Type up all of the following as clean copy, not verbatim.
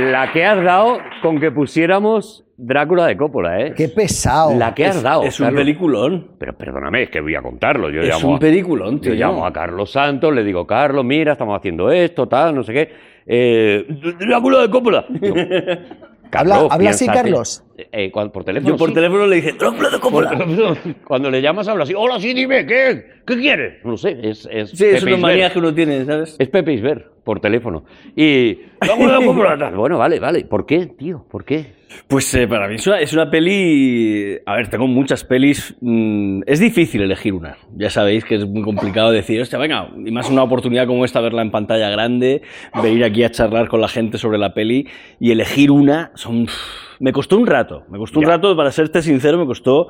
La que has dado con que pusiéramos Drácula de Coppola, ¿eh? ¡Qué pesado! La que has dado. Es un peliculón. Pero perdóname, es que voy a contarlo. Es un peliculón, tío. Yo llamo a Carlos Santos, le digo, Carlos, mira, estamos haciendo esto, tal, no sé qué. Drácula de Coppola. Yo, Carlos, ¿Habla así, Carlos? Por teléfono. Yo por teléfono le dije, Drácula de Coppola. Cuando le llamas habla así, hola, sí, dime, ¿qué quieres? No sé, es sí, es una manía que uno tiene, ¿sabes? Es Pepe Isbert, por teléfono. Y Drácula de Coppola. Bueno, vale. ¿Por qué, tío? ¿Por qué? Pues para mí es una peli... A ver, tengo muchas pelis. Es difícil elegir una. Ya sabéis que es muy complicado decir, hostia, venga, y más una oportunidad como esta, verla en pantalla grande, venir aquí a charlar con la gente sobre la peli y elegir una. Me costó un rato. Un rato, para serte sincero, me costó.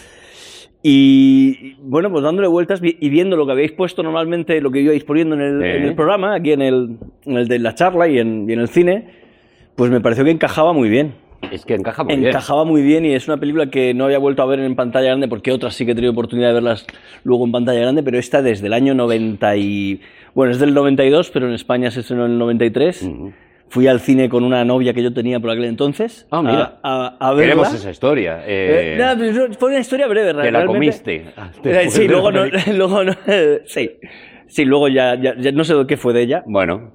Y bueno, pues dándole vueltas y viendo lo que habéis puesto normalmente, lo que ibais poniendo en el programa, aquí en el de la charla y en el cine, pues me pareció que encajaba muy bien. Es que encaja muy bien. Encajaba muy bien y es una película que no había vuelto a ver en pantalla grande porque otras sí que he tenido oportunidad de verlas luego en pantalla grande, pero esta desde el año 90 y... Bueno, es del 92, pero en España se estrenó en el 93. Uh-huh. Fui al cine con una novia que yo tenía por aquel entonces a verla. Queremos esa historia. Fue una historia breve, realmente. ¿Que la comiste? Sí, luego no, sí, luego ya no sé qué fue de ella. Bueno.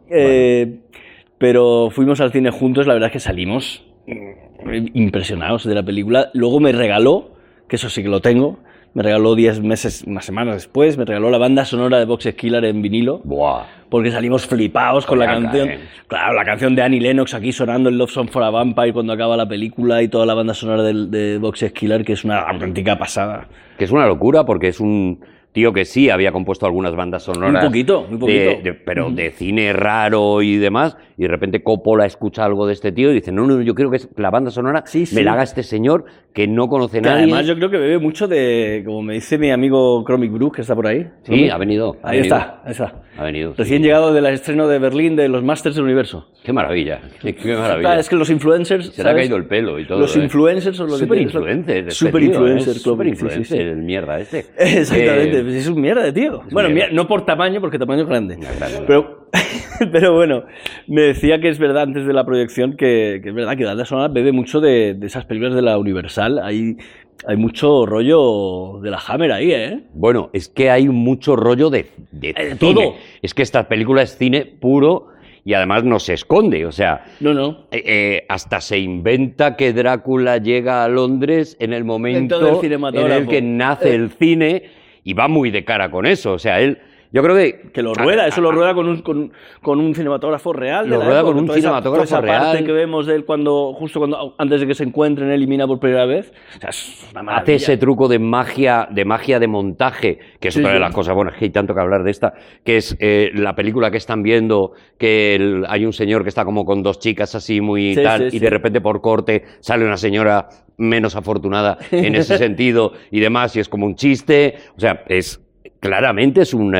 Pero fuimos al cine juntos, la verdad es que salimos impresionados de la película. Luego me regaló, que eso sí que lo tengo, me regaló 10 meses, unas semanas después, me regaló la banda sonora de Box Killer en vinilo. Buah. Porque salimos flipados con la canción. Claro, la canción de Annie Lennox aquí sonando en Love Song for a Vampire cuando acaba la película y toda la banda sonora de Box Killer, que es una auténtica pasada. Que es una locura porque es un tío que sí había compuesto algunas bandas sonoras. Muy poquito. Pero de cine raro y demás. Y de repente Coppola escucha algo de este tío y dice, no, yo quiero que la banda sonora me la haga este señor que no conoce nadie. Además yo creo que bebe mucho de, como me dice mi amigo Chromic Bruce, que está por ahí. Sí, ha venido. Ahí está. Ha venido. Recién llegado del estreno de Berlín de los Masters del Universo. Qué maravilla. Qué maravilla. Es que los influencers... Se le ha caído el pelo y todo. Los influencers son los super influencers. Super influencers. Super influencer, el mierda este. Exactamente. Pues es un mierda de tío. Bueno, no por tamaño, porque tamaño es grande. Pero bueno, me decía que es verdad antes de la proyección que es verdad que la banda sonora bebe mucho de esas películas de la Universal. Hay mucho rollo de la Hammer ahí, ¿eh? Bueno, es que hay mucho rollo de cine. Todo. Es que esta película es cine puro y además no se esconde, o sea... No. Hasta se inventa que Drácula llega a Londres en el momento en el que nace el cine y va muy de cara con eso, o sea, él... Yo creo que lo rueda, lo rueda con un cinematógrafo real. Lo rueda con un cinematógrafo real. Esa parte que vemos de él justo antes de que se encuentren, elimina por primera vez. O sea, es una maravilla. Hace ese truco de magia de montaje, que es otra de las cosas, bueno, es que hay tanto que hablar de esta, que es la película que están viendo, que hay un señor que está como con dos chicas así muy y de repente por corte sale una señora menos afortunada en ese sentido y demás, y es como un chiste, o sea, claramente es un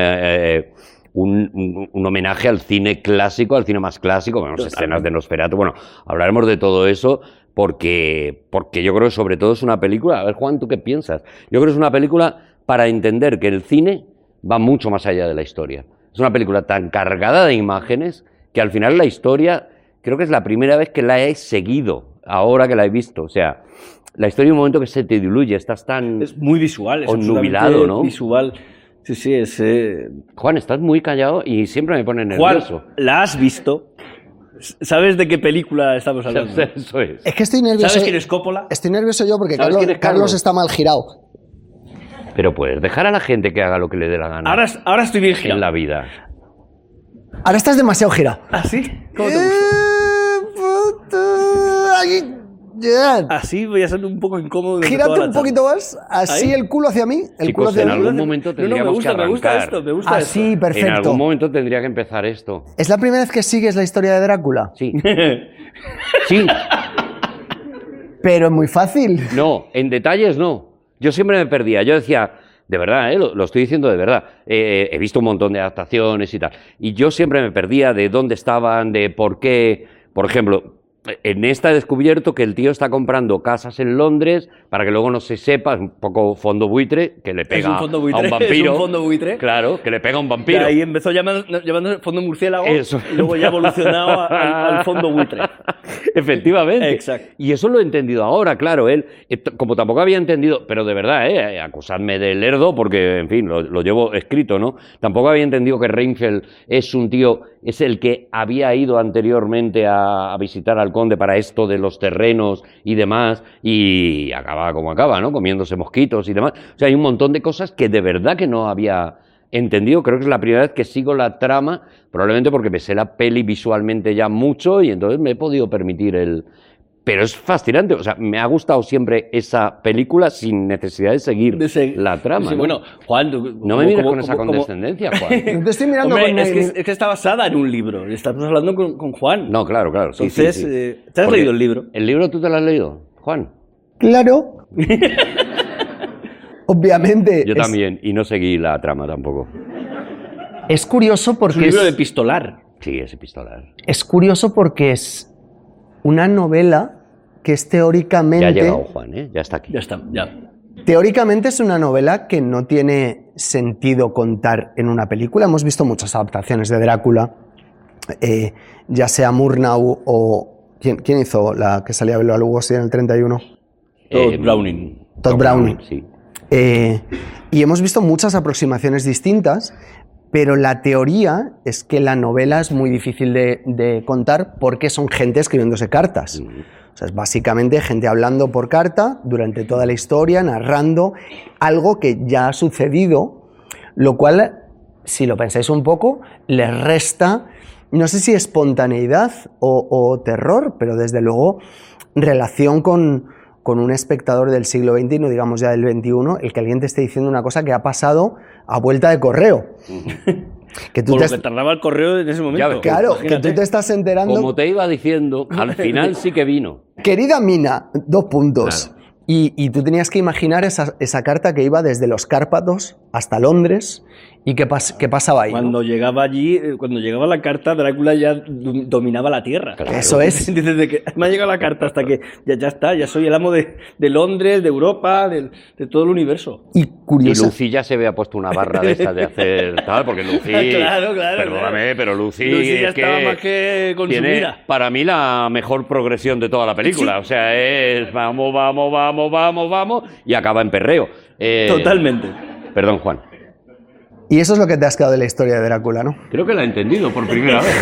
homenaje al cine clásico, al cine más clásico, vemos escenas de Nosferatu, bueno, hablaremos de todo eso porque yo creo que sobre todo es una película, a ver Juan, ¿tú qué piensas? Yo creo que es una película para entender que el cine va mucho más allá de la historia. Es una película tan cargada de imágenes que al final la historia, creo que es la primera vez que la he seguido, ahora que la he visto, o sea, la historia en un momento que se te diluye, estás tan... Es muy visual, es obnubilado, ¿no? Visual. Sí, es... Juan, estás muy callado y siempre me pone nervioso. Juan, ¿la has visto? ¿Sabes de qué película estamos hablando? Eso es. Es que estoy nervioso. ¿Sabes quién es Coppola? Estoy nervioso yo porque Carlos? Carlos está mal girado. Pero puedes dejar a la gente que haga lo que le dé la gana. Ahora estoy bien girado. En la vida. Ahora estás demasiado girado. ¿Ah, sí? ¿Cómo te gusta? Así voy a ser un poco incómodo. Gírate un poquito más, así. ¿Ahí? El culo hacia mí. Chicos, en algún momento tendríamos que arrancar. Me gusta esto. Así, perfecto. En algún momento tendría que empezar esto. ¿Es la primera vez que sigues la historia de Drácula? Sí. Sí. Pero es muy fácil. No, en detalles no. Yo siempre me perdía. Yo decía, de verdad, lo estoy diciendo de verdad. He visto un montón de adaptaciones y tal. Y yo siempre me perdía de dónde estaban, de por qué. Por ejemplo, en esta he descubierto que el tío está comprando casas en Londres para que luego no se sepa, es un poco fondo buitre, que le pega a un vampiro. Es un fondo buitre. Claro, que le pega a un vampiro. Y ahí empezó llamando fondo murciélago Eso. y luego ya ha evolucionado al fondo buitre. Efectivamente. Exacto. Y eso lo he entendido ahora, claro. Él, como tampoco había entendido, pero de verdad, acusadme de lerdo porque, en fin, lo llevo escrito, ¿no? Tampoco había entendido que Reinfeldt es un tío, es el que había ido anteriormente a visitar al conde para esto de los terrenos y demás, y acaba como acaba, ¿no? Comiéndose mosquitos y demás. O sea, hay un montón de cosas que de verdad que no había entendido. Creo que es la primera vez que sigo la trama, probablemente porque me sé la peli visualmente ya mucho y entonces me he podido permitir el... Pero es fascinante, o sea, me ha gustado siempre esa película sin necesidad de seguir la trama. Sí, ¿no? Bueno, Juan... No me mires con esa condescendencia, Juan. No te estoy mirando Hombre, con es que está basada en un libro. Estamos hablando con Juan. No, claro. Sí, Entonces, sí. ¿te has Porque leído el libro? ¿El libro tú te lo has leído, Juan? Claro. Obviamente. Yo también, y no seguí la trama tampoco. Es curioso Es un porque libro de epistolar. Sí, es epistolar. es curioso porque es una novela que es teóricamente... Ya ha llegado Juan, ¿eh? Ya está aquí. Ya está, ya. Teóricamente es una novela que no tiene sentido contar en una película. Hemos visto muchas adaptaciones de Drácula, ya sea Murnau o... ¿Quién hizo la que salía Bela Lugosi en el 31? Todd Browning. Todd Browning. Sí. Y hemos visto muchas aproximaciones distintas, pero la teoría es que la novela es muy difícil de contar porque son gente escribiéndose cartas. O sea, es básicamente gente hablando por carta durante toda la historia, narrando algo que ya ha sucedido, lo cual, si lo pensáis un poco, les resta, no sé si espontaneidad o terror, pero desde luego relación con un espectador del siglo XX, y no digamos ya del XXI, el que alguien te esté diciendo una cosa que ha pasado a vuelta de correo. Que tú Por lo que tardaba el correo en ese momento. ves, Claro, Imagínate. que tú te estás enterando... Como te iba diciendo, al final sí que vino. Querida Mina, 2 puntos. Claro. Y tú tenías que imaginar esa carta que iba desde los Cárpatos hasta Londres y qué pasaba ahí. ¿no? Cuando llegaba allí, cuando llegaba la carta, Drácula ya dominaba la tierra. Claro. Eso es. Desde que me ha llegado la carta hasta que ya está, ya soy el amo de Londres, de Europa, de todo el universo. Y Y curioso. Lucy ya se había puesto una barra de esa de hacer tal, porque Lucy... Claro, Perdóname, pero Lucy ya es estaba que más que consumida. tiene, para mí, la mejor progresión de toda la película. O sea, es vamos, y acaba en perreo. Totalmente. Perdón, Juan. Y eso es lo que te has quedado de la historia de Drácula, ¿no? Creo que la he entendido por primera vez.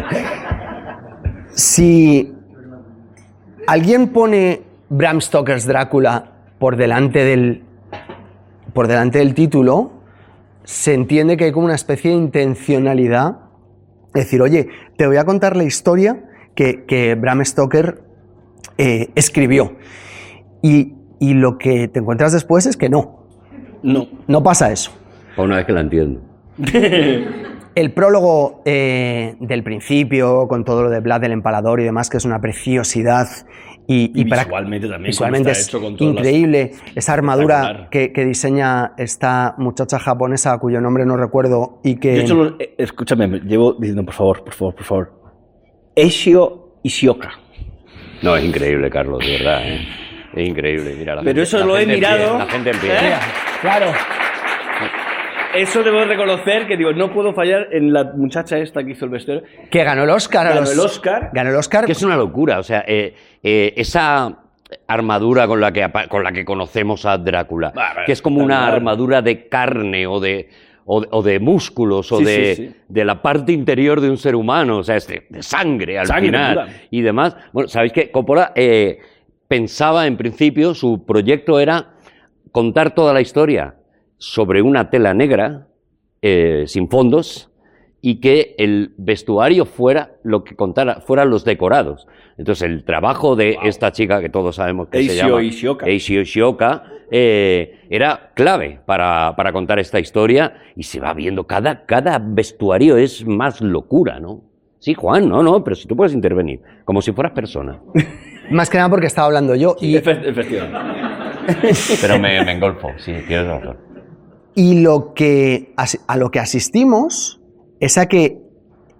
Si alguien pone Bram Stoker's Drácula por delante del título, se entiende que hay como una especie de intencionalidad. Es decir, oye, te voy a contar la historia que Bram Stoker escribió. Y lo que te encuentras después es que no pasa eso. Una vez que la entiendo. El prólogo del principio, con todo lo de Vlad el Empalador y demás, que es una preciosidad. Y visualmente también. Visualmente está es hecho con todas increíble. Esa armadura Espectacular. que diseña esta muchacha japonesa, cuyo nombre no recuerdo, y que... De hecho, escúchame, llevo diciendo, por favor. Eishio Ishioka. No, es increíble, Carlos, de verdad. Es increíble. Mira, Pero eso lo he mirado. La gente en pie. Claro. Eso debo reconocer que digo, no puedo fallar en la muchacha esta que hizo el vestuario. Que ganó el Oscar. Ganó el Oscar. Ganó el Oscar. Que es una locura, o sea, esa armadura con la que conocemos a Drácula, que es como una armadura de carne o de músculos o Sí. de la parte interior de un ser humano, o sea, es de sangre al final pura. y demás. Bueno, ¿sabéis qué? Coppola pensaba en principio, su proyecto era contar toda la historia sobre una tela negra, sin fondos, y que el vestuario fuera lo que contara, fueran los decorados. Entonces el trabajo de esta chica, que todos sabemos que se llama Eishio Ishioka, era clave para contar esta historia, y se va viendo, cada vestuario es más locura, ¿no? Sí, Juan, no, pero si tú puedes intervenir, como si fueras persona. Más que nada porque estaba hablando yo. Y, Efectivamente. Pero me engolfo, sí, tienes razón. y a lo que asistimos es a que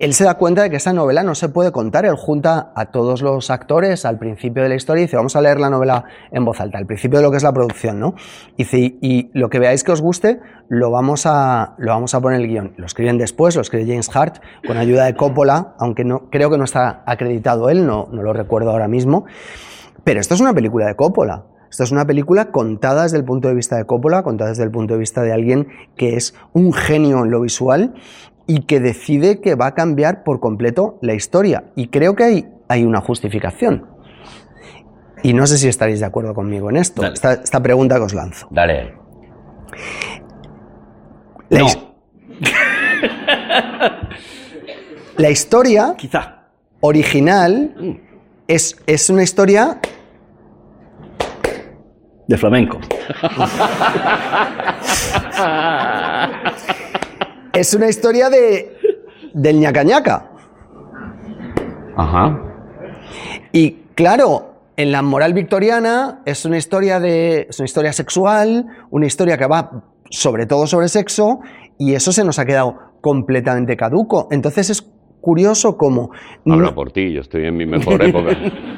él se da cuenta de que esa novela no se puede contar. Él junta a todos los actores al principio de la historia y dice, vamos a leer la novela en voz alta, al principio de lo que es la producción, ¿no? Y dice, y lo que veáis que os guste, lo vamos a poner en el guión. Lo escriben después, lo escribe James Hart, con ayuda de Coppola, aunque no, creo que no está acreditado él, no lo recuerdo ahora mismo. Pero esto es una película de Coppola. Esto es una película contada desde el punto de vista de Coppola, contada desde el punto de vista de alguien que es un genio en lo visual y que decide que va a cambiar por completo la historia. Y creo que hay una justificación. Y no sé si estaréis de acuerdo conmigo en esto. Esta pregunta que os lanzo. Dale. No. La historia Quizá. original es una historia... De flamenco. Es una historia del ñaca ñaca. Ajá. Y claro, en la moral victoriana es una historia sexual, una historia que va sobre todo sobre sexo, y eso se nos ha quedado completamente caduco. Entonces es curioso cómo... Habla por ti, yo estoy en mi mejor época.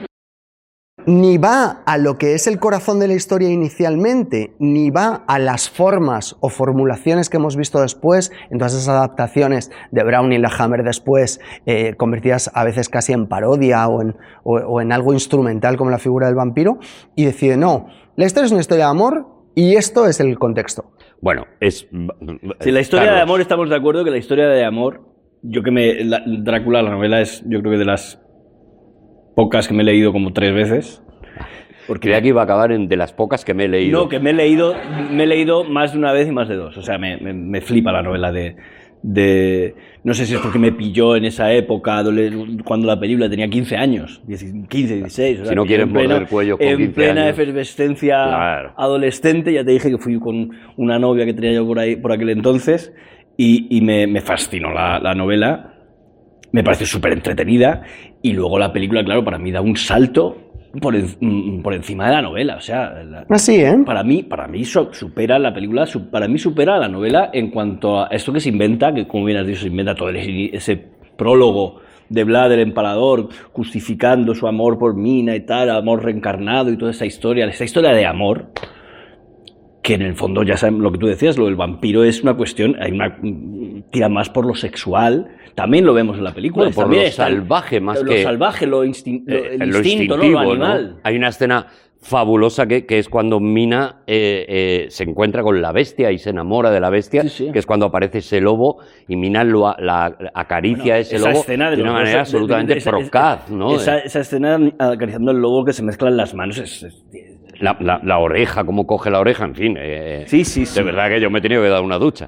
Ni va a lo que es el corazón de la historia inicialmente, ni va a las formas o formulaciones que hemos visto después, en todas esas adaptaciones de Brown y Hammer después, convertidas a veces casi en parodia o en algo instrumental como la figura del vampiro, y decide, no, la historia es una historia de amor y esto es el contexto. Bueno, es... Si la historia de amor, estamos de acuerdo que la historia de amor, Drácula, la novela, es yo creo que de las pocas que me he leído como 3 veces. Porque creía que iba a acabar en de las pocas que me he leído. No, que me he leído más de una vez y más de 2. O sea, me flipa la novela de... No sé si es porque me pilló en esa época, cuando la película tenía 15 años, 15, 16. O sea, si no quieres morder el cuello con 15 años. En plena efervescencia adolescente, ya te dije que fui con una novia que tenía yo por aquel entonces, y me fascinó la novela. Me pareció súper entretenida, y luego la película, claro, para mí da un salto por encima de la novela. O sea, así, para mí supera la película, para mí supera la novela en cuanto a esto que se inventa, que como bien has dicho, se inventa todo ese prólogo de Vlad el Empalador justificando su amor por Mina y tal, amor reencarnado y toda esa historia de amor, que en el fondo, ya saben lo que tú decías, lo del vampiro es una cuestión, tira más por lo sexual, también lo vemos en la película. Bueno, por también lo salvaje, más lo que... Lo salvaje, el instinto, ¿no? Lo animal. ¿no? Hay una escena fabulosa que es cuando Mina se encuentra con la bestia y se enamora de la bestia, sí. Que es cuando aparece ese lobo y Mina la acaricia a ese lobo de una manera absolutamente procaz, ¿no? Esa escena acariciando el lobo que se mezclan las manos La oreja, cómo coge la oreja, en fin. Sí. De verdad que yo me he tenido que dar una ducha.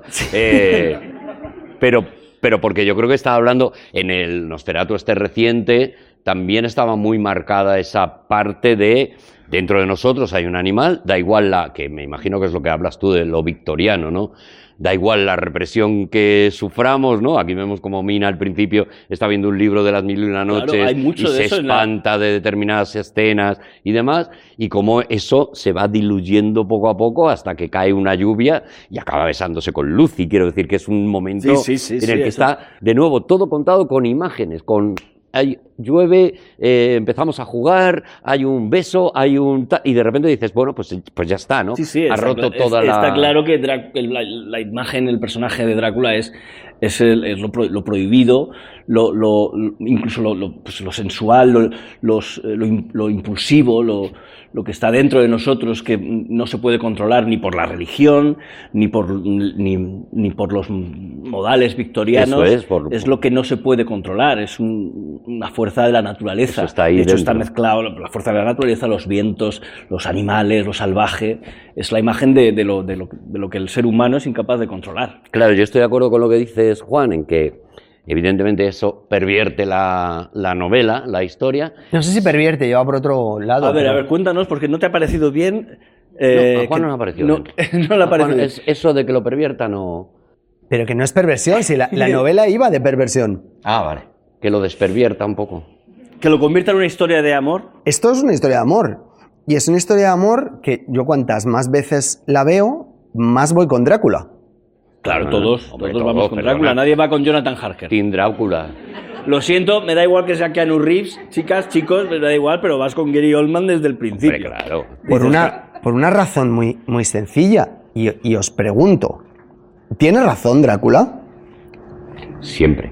Pero porque yo creo que estaba hablando, en el Nosferatu reciente, también estaba muy marcada esa parte de, dentro de nosotros hay un animal, da igual que me imagino que es lo que hablas tú de lo victoriano, ¿no? Da igual la represión que suframos, ¿no? Aquí vemos como Mina al principio está viendo un libro de las 1001 noches, claro, hay mucho y de se espanta de determinadas escenas y demás, y como eso se va diluyendo poco a poco hasta que cae una lluvia y acaba besándose con Lucy. Quiero decir que es un momento en el que está, de nuevo, todo contado con imágenes, llueve, empezamos a jugar, hay un beso, y de repente dices, bueno, pues ya está, ¿no? Sí, ha roto toda Está claro que la imagen, el personaje de Drácula es lo prohibido, incluso lo sensual, lo impulsivo, lo que está dentro de nosotros, que no se puede controlar ni por la religión, ni por los modales victorianos. Es lo que no se puede controlar, es una fuerza de la naturaleza. Eso está ahí de hecho, dentro. está mezclado la fuerza de la naturaleza, los vientos, los animales, lo salvaje. Es la imagen de lo que el ser humano es incapaz de controlar. Claro, yo estoy de acuerdo con lo que dices, Juan, en que evidentemente eso pervierte la novela, la historia. No sé si pervierte, lleva por otro lado. A ver, cuéntanos, porque no te ha parecido bien. No, a Juan no le ha parecido bien. No le ha parecido bien. Eso de que lo pervierta no... Pero que no es perversión, si la novela iba de perversión. Ah, vale. Que lo despervierta un poco. Que lo convierta en una historia de amor. Esto es una historia de amor. Y es una historia de amor que yo cuantas más veces la veo, más voy con Drácula. Claro, todos Hombre, vamos con perdona. Drácula. Nadie va con Jonathan Harker. Team Drácula. Lo siento, me da igual que sea Keanu Reeves, chicas, chicos, me da igual, pero vas con Gary Oldman desde el principio. Hombre, claro. Por una razón muy sencilla. Y os pregunto, ¿tiene razón Drácula? Siempre.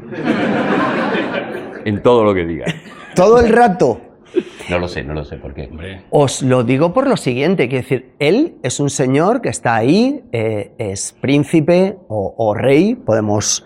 En todo lo que diga. Todo el rato. No lo sé por qué. Hombre. Os lo digo por lo siguiente, que decir, él es un señor que está ahí, es príncipe o rey, podemos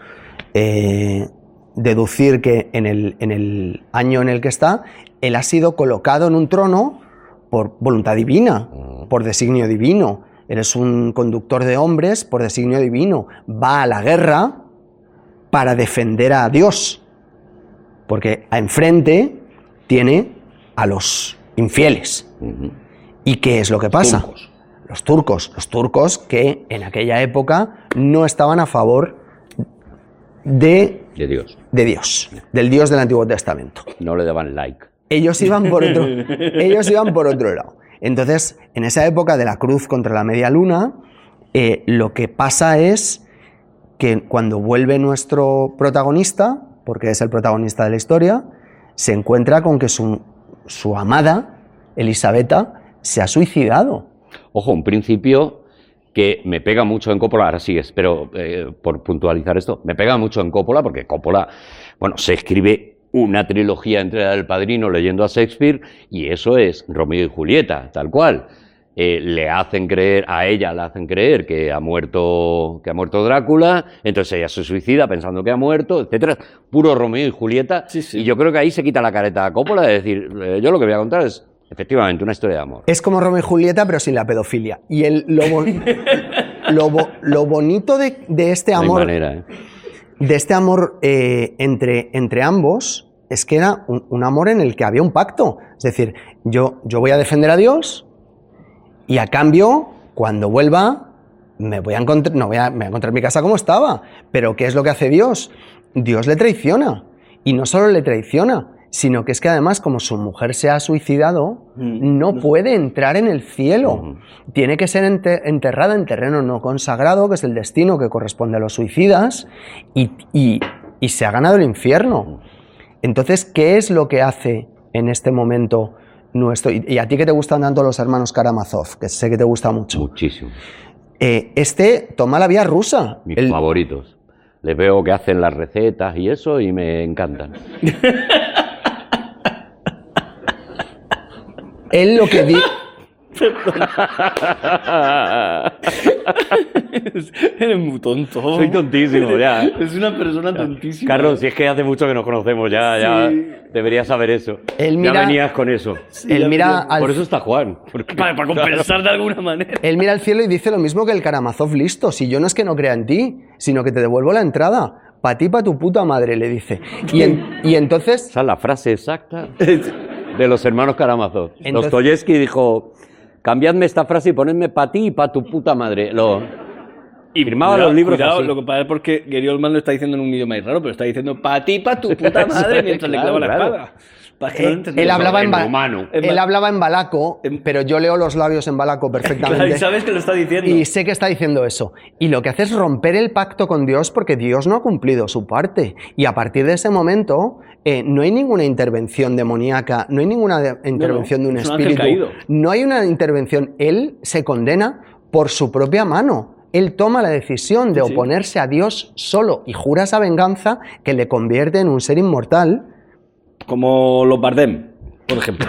deducir que en el año en el que está, él ha sido colocado en un trono por voluntad divina, por designio divino. Él es un conductor de hombres por designio divino. Va a la guerra para defender a Dios, porque enfrente tiene a los infieles. ¿Y qué es lo que pasa? Los turcos que en aquella época no estaban a favor de Dios. Del Dios del Antiguo Testamento. No le daban like. Ellos iban por otro lado. Entonces, en esa época de la cruz contra la media luna, lo que pasa es que cuando vuelve nuestro protagonista, porque es el protagonista de la historia, se encuentra con que su amada, Elisabetta, se ha suicidado. Ojo, un principio que me pega mucho en Coppola, ahora sigues, pero por puntualizar esto, me pega mucho en Coppola porque Coppola, bueno, se escribe una trilogía entera del Padrino leyendo a Shakespeare y eso es Romeo y Julieta, tal cual. Le hacen creer, a ella le hacen creer que ha muerto Drácula, entonces ella se suicida pensando que ha muerto, etcétera. Puro Romeo y Julieta. Sí, sí. Y yo creo que ahí se quita la careta a Coppola de decir, yo lo que voy a contar es efectivamente una historia de amor. Es como Romeo y Julieta, pero sin la pedofilia. Y lo bonito de este amor, No hay manera, ¿eh? de este amor entre ambos, es que era un amor en el que había un pacto. Es decir, yo voy a defender a Dios y a cambio, cuando vuelva, me voy a encontrar mi casa como estaba. Pero ¿qué es lo que hace Dios? Dios le traiciona. Y no solo le traiciona, sino que es que además, como su mujer se ha suicidado, no puede entrar en el cielo. Tiene que ser enterrada en terreno no consagrado, que es el destino que corresponde a los suicidas, y se ha ganado el infierno. Entonces, ¿qué es lo que hace en este momento nuestro? Y a ti que te gustan tanto los hermanos Karamazov, que sé que te gusta mucho. Muchísimo. Toma la vía rusa. Mis favoritos. Les veo que hacen las recetas y eso y me encantan. Él lo que Eres muy tonto. Soy tontísimo, ya. Es una persona tontísima. Carlos, si es que hace mucho que nos conocemos, ya deberías saber eso. Ya venías con eso. Él mira Por eso está Juan. Para compensar de alguna manera. Él mira al cielo y dice lo mismo que el Karamazov listo. Si yo no es que no crea en ti, sino que te devuelvo la entrada. Pa' ti, pa' tu puta madre, le dice. Y entonces... Esa es la frase exacta de los hermanos Karamazov. Dostoyevsky dijo, cambiadme esta frase y ponedme pa' ti y pa' tu puta madre. Y firmaba los libros así. Lo que pasa es porque Gary Oldman lo está diciendo en un idioma más raro, pero está diciendo pa' ti, pa' tu puta madre mientras le clava la espada. Él hablaba Él hablaba en valaco, pero yo leo los labios en valaco perfectamente. Claro, y sabes que lo está diciendo. Y sé que está diciendo eso. Y lo que hace es romper el pacto con Dios porque Dios no ha cumplido su parte. Y a partir de ese momento no hay ninguna intervención demoníaca, no hay ninguna intervención de un espíritu. No hay una intervención. Él se condena por su propia mano. Él toma la decisión de oponerse a Dios solo y jura esa venganza que le convierte en un ser inmortal. Como los Bardem, por ejemplo.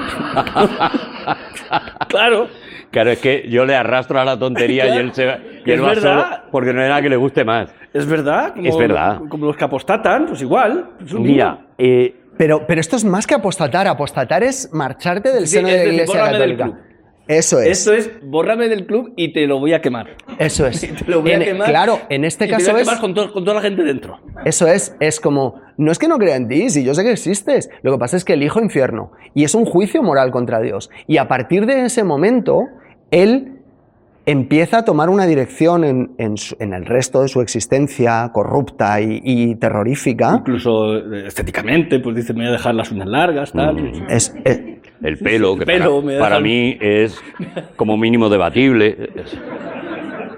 Claro. Claro, es que yo le arrastro a la tontería y él va solo porque no hay nada que le guste más. Es verdad. Es verdad. Como los que apostatan, pues igual. Mira, pero esto es más que apostatar. Apostatar es marcharte del seno de la Iglesia Católica. Eso es. Esto es, bórrame del club y te lo voy a quemar. Eso es. Te lo voy a quemar. Claro, en este caso te voy a quemar con toda la gente dentro. Eso es como, no es que no crea en ti, si yo sé que existes. Lo que pasa es que elijo infierno. Y es un juicio moral contra Dios. Y a partir de ese momento, él empieza a tomar una dirección en el resto de su existencia corrupta y terrorífica. Incluso estéticamente, pues dice, me voy a dejar las uñas largas, tal. El pelo, que pelo para mí es como mínimo debatible.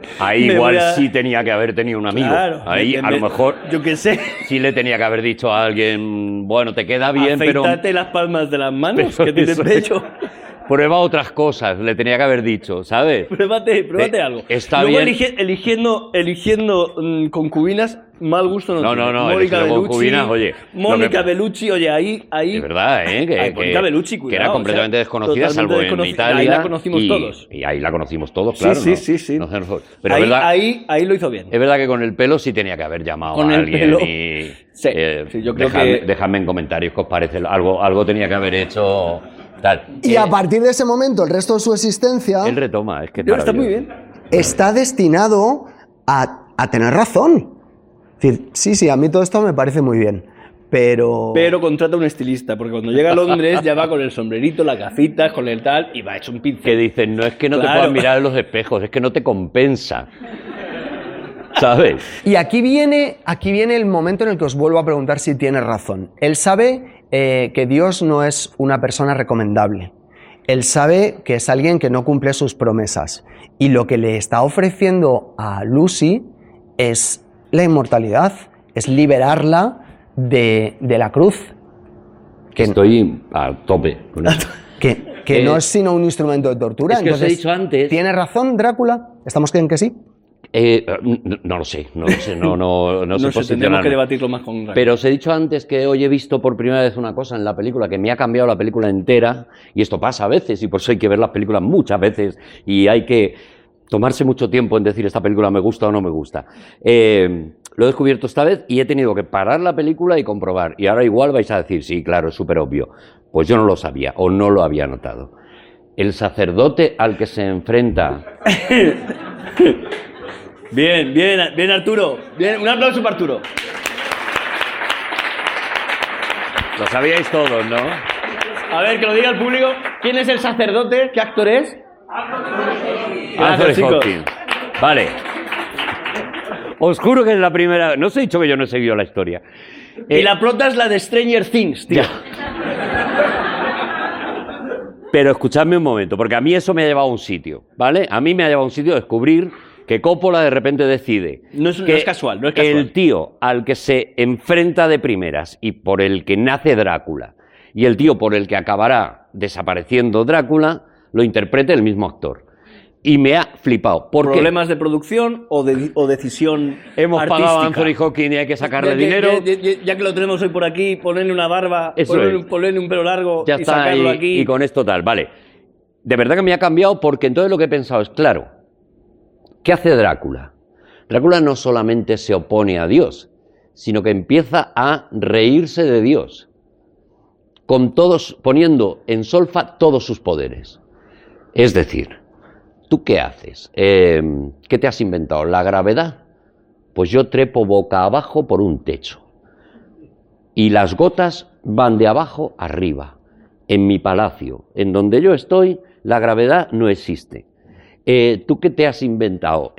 Ahí igual sí tenía que haber tenido un amigo. Claro, ahí a lo mejor yo qué sé. sí le tenía que haber dicho a alguien, bueno, te queda bien, pero... Afeítate las palmas de las manos, pero que tienes eso- pecho. Prueba otras cosas, le tenía que haber dicho, ¿sabes? Pruébate algo. Está Luego bien. eligiendo concubinas, mal gusto no tiene. No, Mónica eligiendo Bellucci, concubinas, oye, Mónica lo que- Bellucci, oye, ahí... Es verdad, ¿eh? Mónica Bellucci, que cuidado, era completamente o sea, desconocida, totalmente salvo en desconocida. Italia. Ahí la conocimos todos. Y ahí la conocimos todos, Sí, claro. sí, ¿no? sí, sí. No sé, pero ahí, es verdad, ahí lo hizo bien. es verdad que con el pelo sí tenía que haber llamado Con a el alguien pelo. y... Sí, sí, yo creo que- dejadme en comentarios qué os parece. Algo tenía que haber hecho tal. Y a partir de ese momento, el resto de su existencia Él retoma, es que es Está muy maravilloso. bien. está destinado a tener razón. Es decir, sí, a mí todo esto me parece muy bien, pero... Pero contrata un estilista, porque cuando llega a Londres ya va con el sombrerito, las gafitas, con el tal, y va hecho un pincel. Que dicen, no es que no te Claro. puedas mirar en los espejos, es que no te compensa. ¿Sabes? Y aquí viene el momento en el que os vuelvo a preguntar si tiene razón. Él sabe que Dios no es una persona recomendable. Él sabe que es alguien que no cumple sus promesas. Y lo que le está ofreciendo a Lucy es la inmortalidad, es liberarla de la cruz. Que, Estoy a tope con esto. que no es sino un instrumento de tortura. Es que os he Entonces, dicho antes- ¿tiene razón Drácula? ¿Estamos en que sí? No lo sé, no sé sé No sé, tendremos posicionarme. que debatirlo más con Raquel. Pero os he dicho antes que hoy he visto por primera vez una cosa en la película que me ha cambiado la película entera, y esto pasa a veces, y por eso hay que ver las películas muchas veces, y hay que tomarse mucho tiempo en decir esta película me gusta o no me gusta. Lo he descubierto esta vez y he tenido que parar la película y comprobar. Y ahora igual vais a decir, sí, claro, es súper obvio. Pues yo no lo sabía o no lo había notado. El sacerdote al que se enfrenta... Bien, Arturo. Bien, un aplauso para Arturo. Lo sabíais todos, ¿no? A ver, que lo diga el público. ¿Quién es el sacerdote? ¿Qué actor es? Anthony chicos. Hopkins. Vale. Os juro que es la primera... No os he dicho que yo no he seguido la historia. Y la prota es la de Stranger Things, tío. Ya. Pero escuchadme un momento, porque a mí eso me ha llevado a un sitio, ¿vale? A mí me ha llevado a un sitio descubrir que Coppola de repente decide No es que casual, no es casual. el tío al que se enfrenta de primeras y por el que nace Drácula y el tío por el que acabará desapareciendo Drácula lo interprete el mismo actor. Y me ha flipado. ¿Por qué? ¿Problemas de producción o decisión Hemos artística? pagado a Anthony Hopkins y hay que sacarle Ya que- dinero. Ya que lo tenemos hoy por aquí, ponerle una barba, Eso es. ponerle un pelo largo Ya y está, sacarlo aquí. y con esto tal, vale. De verdad que me ha cambiado porque entonces lo que he pensado es, claro, ¿qué hace Drácula? Drácula no solamente se opone a Dios, sino que empieza a reírse de Dios, con todos, poniendo en solfa todos sus poderes. Es decir, ¿tú qué haces? ¿Qué te has inventado? ¿La gravedad? Pues yo trepo boca abajo por un techo. Y las gotas van de abajo arriba. En mi palacio, en donde yo estoy, la gravedad no existe. ¿Tú qué te has inventado?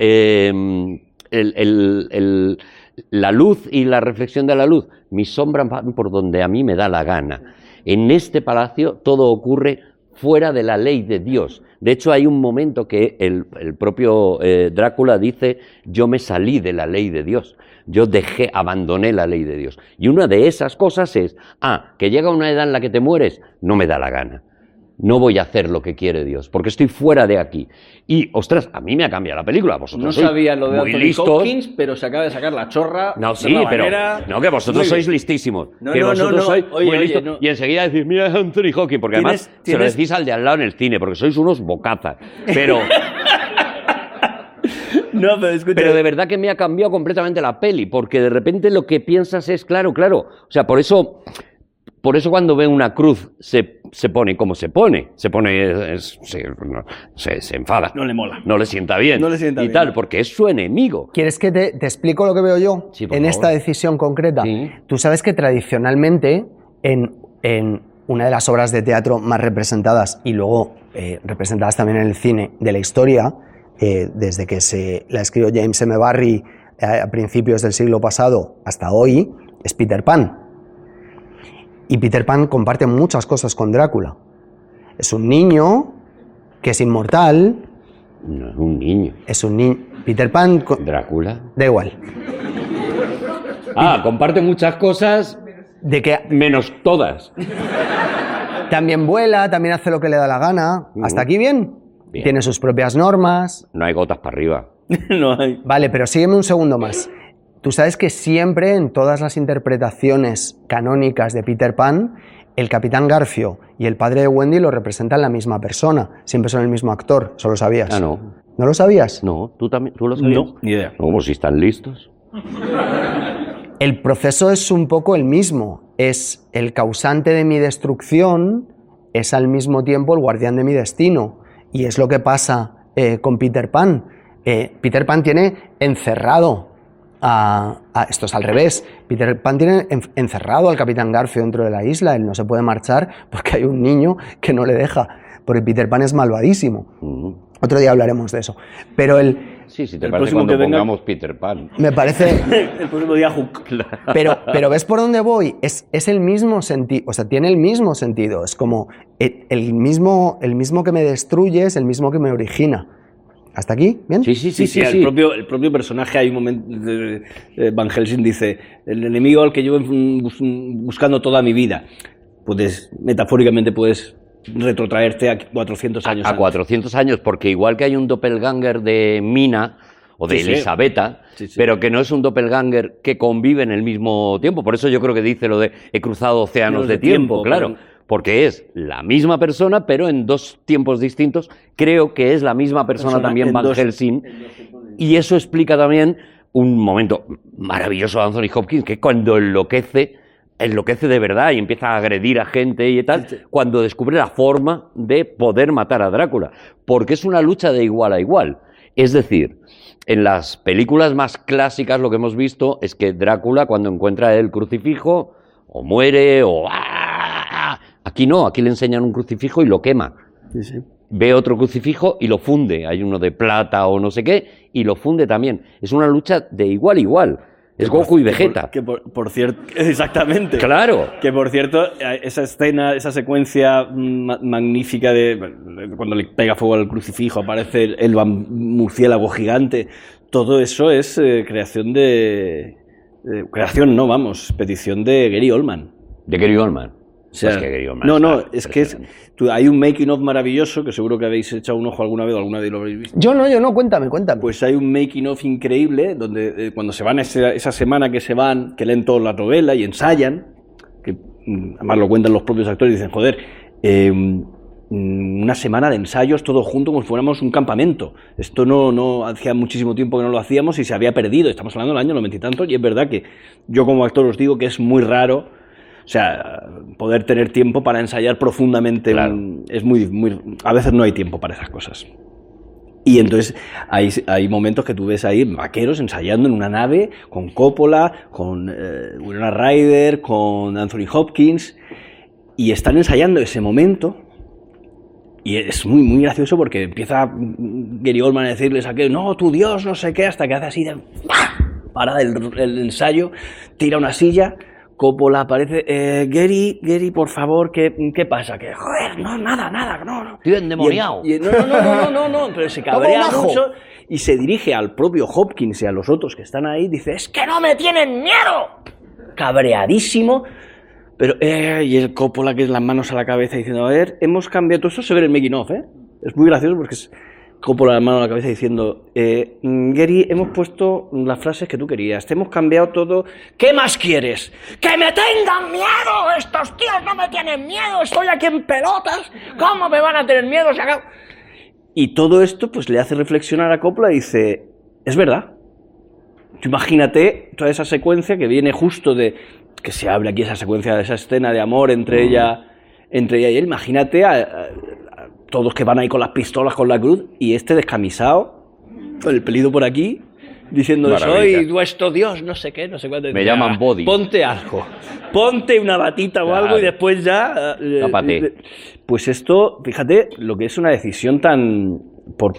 La luz y la reflexión de la luz. Mis sombras van por donde a mí me da la gana. En este palacio todo ocurre fuera de la ley de Dios. De hecho, hay un momento que el propio Drácula dice, yo me salí de la ley de Dios. Yo abandoné la ley de Dios. Y una de esas cosas es, que llega una edad en la que te mueres, no me da la gana. No voy a hacer lo que quiere Dios, porque estoy fuera de aquí. Y, ostras, a mí me ha cambiado la película. Vosotros No sois sabía lo de muy Anthony listos. Hopkins, pero se acaba de sacar la chorra. No, de sí, una pero manera no, que vosotros muy sois bien. listísimos. No, que no, vosotros no. sois Oye, muy oye, listos. no. Y enseguida decís, mira es Anthony Hopkins, porque además se lo decís al de al lado en el cine, porque sois unos bocazas. Pero No, pero escucha. de verdad que me ha cambiado completamente la peli, porque de repente lo que piensas es, claro. O sea, por eso cuando ve una cruz se pone como se pone. Se enfada. No le mola. No le sienta bien. No le sienta y bien. tal, porque es su enemigo. ¿Quieres que te explico lo que veo yo Sí, por en favor. esta decisión concreta? Sí. Tú sabes que tradicionalmente en una de las obras de teatro más representadas y luego representadas también en el cine de la historia, desde que se la escribió James M. Barrie a principios del siglo pasado hasta hoy, es Peter Pan. Y Peter Pan comparte muchas cosas con Drácula. Es un niño que es inmortal, No es un niño. es un niño... Peter Pan... Drácula. Da igual. Comparte muchas cosas, De que menos todas. también vuela, también hace lo que le da la gana. ¿Hasta aquí bien? Bien. Tiene sus propias normas. No hay gotas para arriba. No hay. Vale, pero sígueme un segundo más. Tú sabes que siempre en todas las interpretaciones canónicas de Peter Pan, el Capitán Garfio y el padre de Wendy lo representan la misma persona. Siempre son el mismo actor. ¿Eso lo sabías? Ah, no. ¿No lo sabías? No, ¿tú también? ¿Tú lo sabías? No, ni idea. No, pues si están listos. El proceso es un poco el mismo. Es el causante de mi destrucción, es al mismo tiempo el guardián de mi destino. Y es lo que pasa con Peter Pan. Peter Pan tiene encerrado esto es al revés. Peter Pan tiene encerrado al Capitán Garfio dentro de la isla. Él no se puede marchar porque hay un niño que no le deja. Porque Peter Pan es malvadísimo. Otro día hablaremos de eso. Pero Sí, si te El parece próximo cuando que venga- pongamos Peter Pan. me parece... El próximo día Hook. Pero ¿ves por dónde voy? Es el mismo sentido, o sea, tiene el mismo sentido. Es como el mismo que me destruye es el mismo que me origina. ¿Hasta aquí? ¿Bien? Sí, el propio personaje, hay un momento, Van Helsing dice, el enemigo al que llevo buscando toda mi vida. Metafóricamente puedes retrotraerte a 400 años. A 400 años, porque igual que hay un doppelganger de Mina o de Sí, sí. Elisabetta, Sí, sí. pero que no es un doppelganger que convive en el mismo tiempo. Por eso yo creo que dice lo de he cruzado océanos de tiempo, claro. pero- Porque es la misma persona, pero en dos tiempos distintos. Creo que es la misma persona también en Van dos- Helsing. Y eso explica también un momento maravilloso de Anthony Hopkins, que cuando enloquece de verdad y empieza a agredir a gente y tal, cuando descubre la forma de poder matar a Drácula. Porque es una lucha de igual a igual. Es decir, en las películas más clásicas lo que hemos visto es que Drácula, cuando encuentra el crucifijo, o muere, o... Aquí no, aquí le enseñan un crucifijo y lo quema. Ve otro crucifijo y lo funde. Hay uno de plata o no sé qué, y lo funde también. Es una lucha de igual a igual. Es Goku y Vegeta. Por cierto, exactamente. Claro. Que por cierto, esa escena, esa secuencia magnífica de cuando le pega fuego al crucifijo, aparece el murciélago gigante, todo eso es petición de Gary Oldman. De Gary Oldman. O sea, Pues que Gary Oldman hay un making of maravilloso que seguro que habéis echado un ojo alguna vez lo habréis visto. Yo no, cuéntame. Pues hay un making of increíble donde cuando se van esa semana que leen toda la novela y ensayan, que además lo cuentan los propios actores y dicen, joder, una semana de ensayos todos juntos como si fuéramos un campamento. Esto no hacía muchísimo tiempo que no lo hacíamos y se había perdido. Estamos hablando del año 90 y tantos y es verdad que yo como actor os digo que es muy raro. O sea, poder tener tiempo para ensayar profundamente Claro. es muy... A veces no hay tiempo para esas cosas. Y entonces hay momentos que tú ves ahí vaqueros ensayando en una nave con Coppola, con Winona Ryder, con Anthony Hopkins, y están ensayando ese momento. Y es muy, muy gracioso porque empieza Gary Oldman a decirles a aquel, no, tu Dios, no sé qué, hasta que hace así de... Para el ensayo, tira una silla... Coppola aparece, Gary, por favor, ¿qué pasa? Que, joder, no, nada, no. Estoy endemoniado. No, pero se cabrea mucho y se dirige al propio Hopkins y a los otros que están ahí, dice, ¡es que no me tienen miedo! Cabreadísimo, pero, y el Coppola que es las manos a la cabeza diciendo, a ver, hemos cambiado, todo esto se ve en el making of, es muy gracioso porque es... Coppola la mano a la cabeza diciendo, Gary, hemos puesto las frases que tú querías, te hemos cambiado todo, ¿qué más quieres? ¡Que me tengan miedo! ¡Estos tíos no me tienen miedo! ¡Estoy aquí en pelotas! ¿Cómo me van a tener miedo? Y todo esto pues le hace reflexionar a Coppola y dice, es verdad. Tú imagínate toda esa secuencia que viene justo de, que se abre aquí esa secuencia, esa escena de amor entre ella y él, imagínate a todos que van ahí con las pistolas, con la cruz, y este descamisado, con el pelito por aquí, diciendo, soy vuestro Dios, no sé qué, no sé cuánto. Me llaman Body. Ponte algo, ponte una batita o algo y después ya... Tápate. Pues esto, fíjate, lo que es una decisión tan... por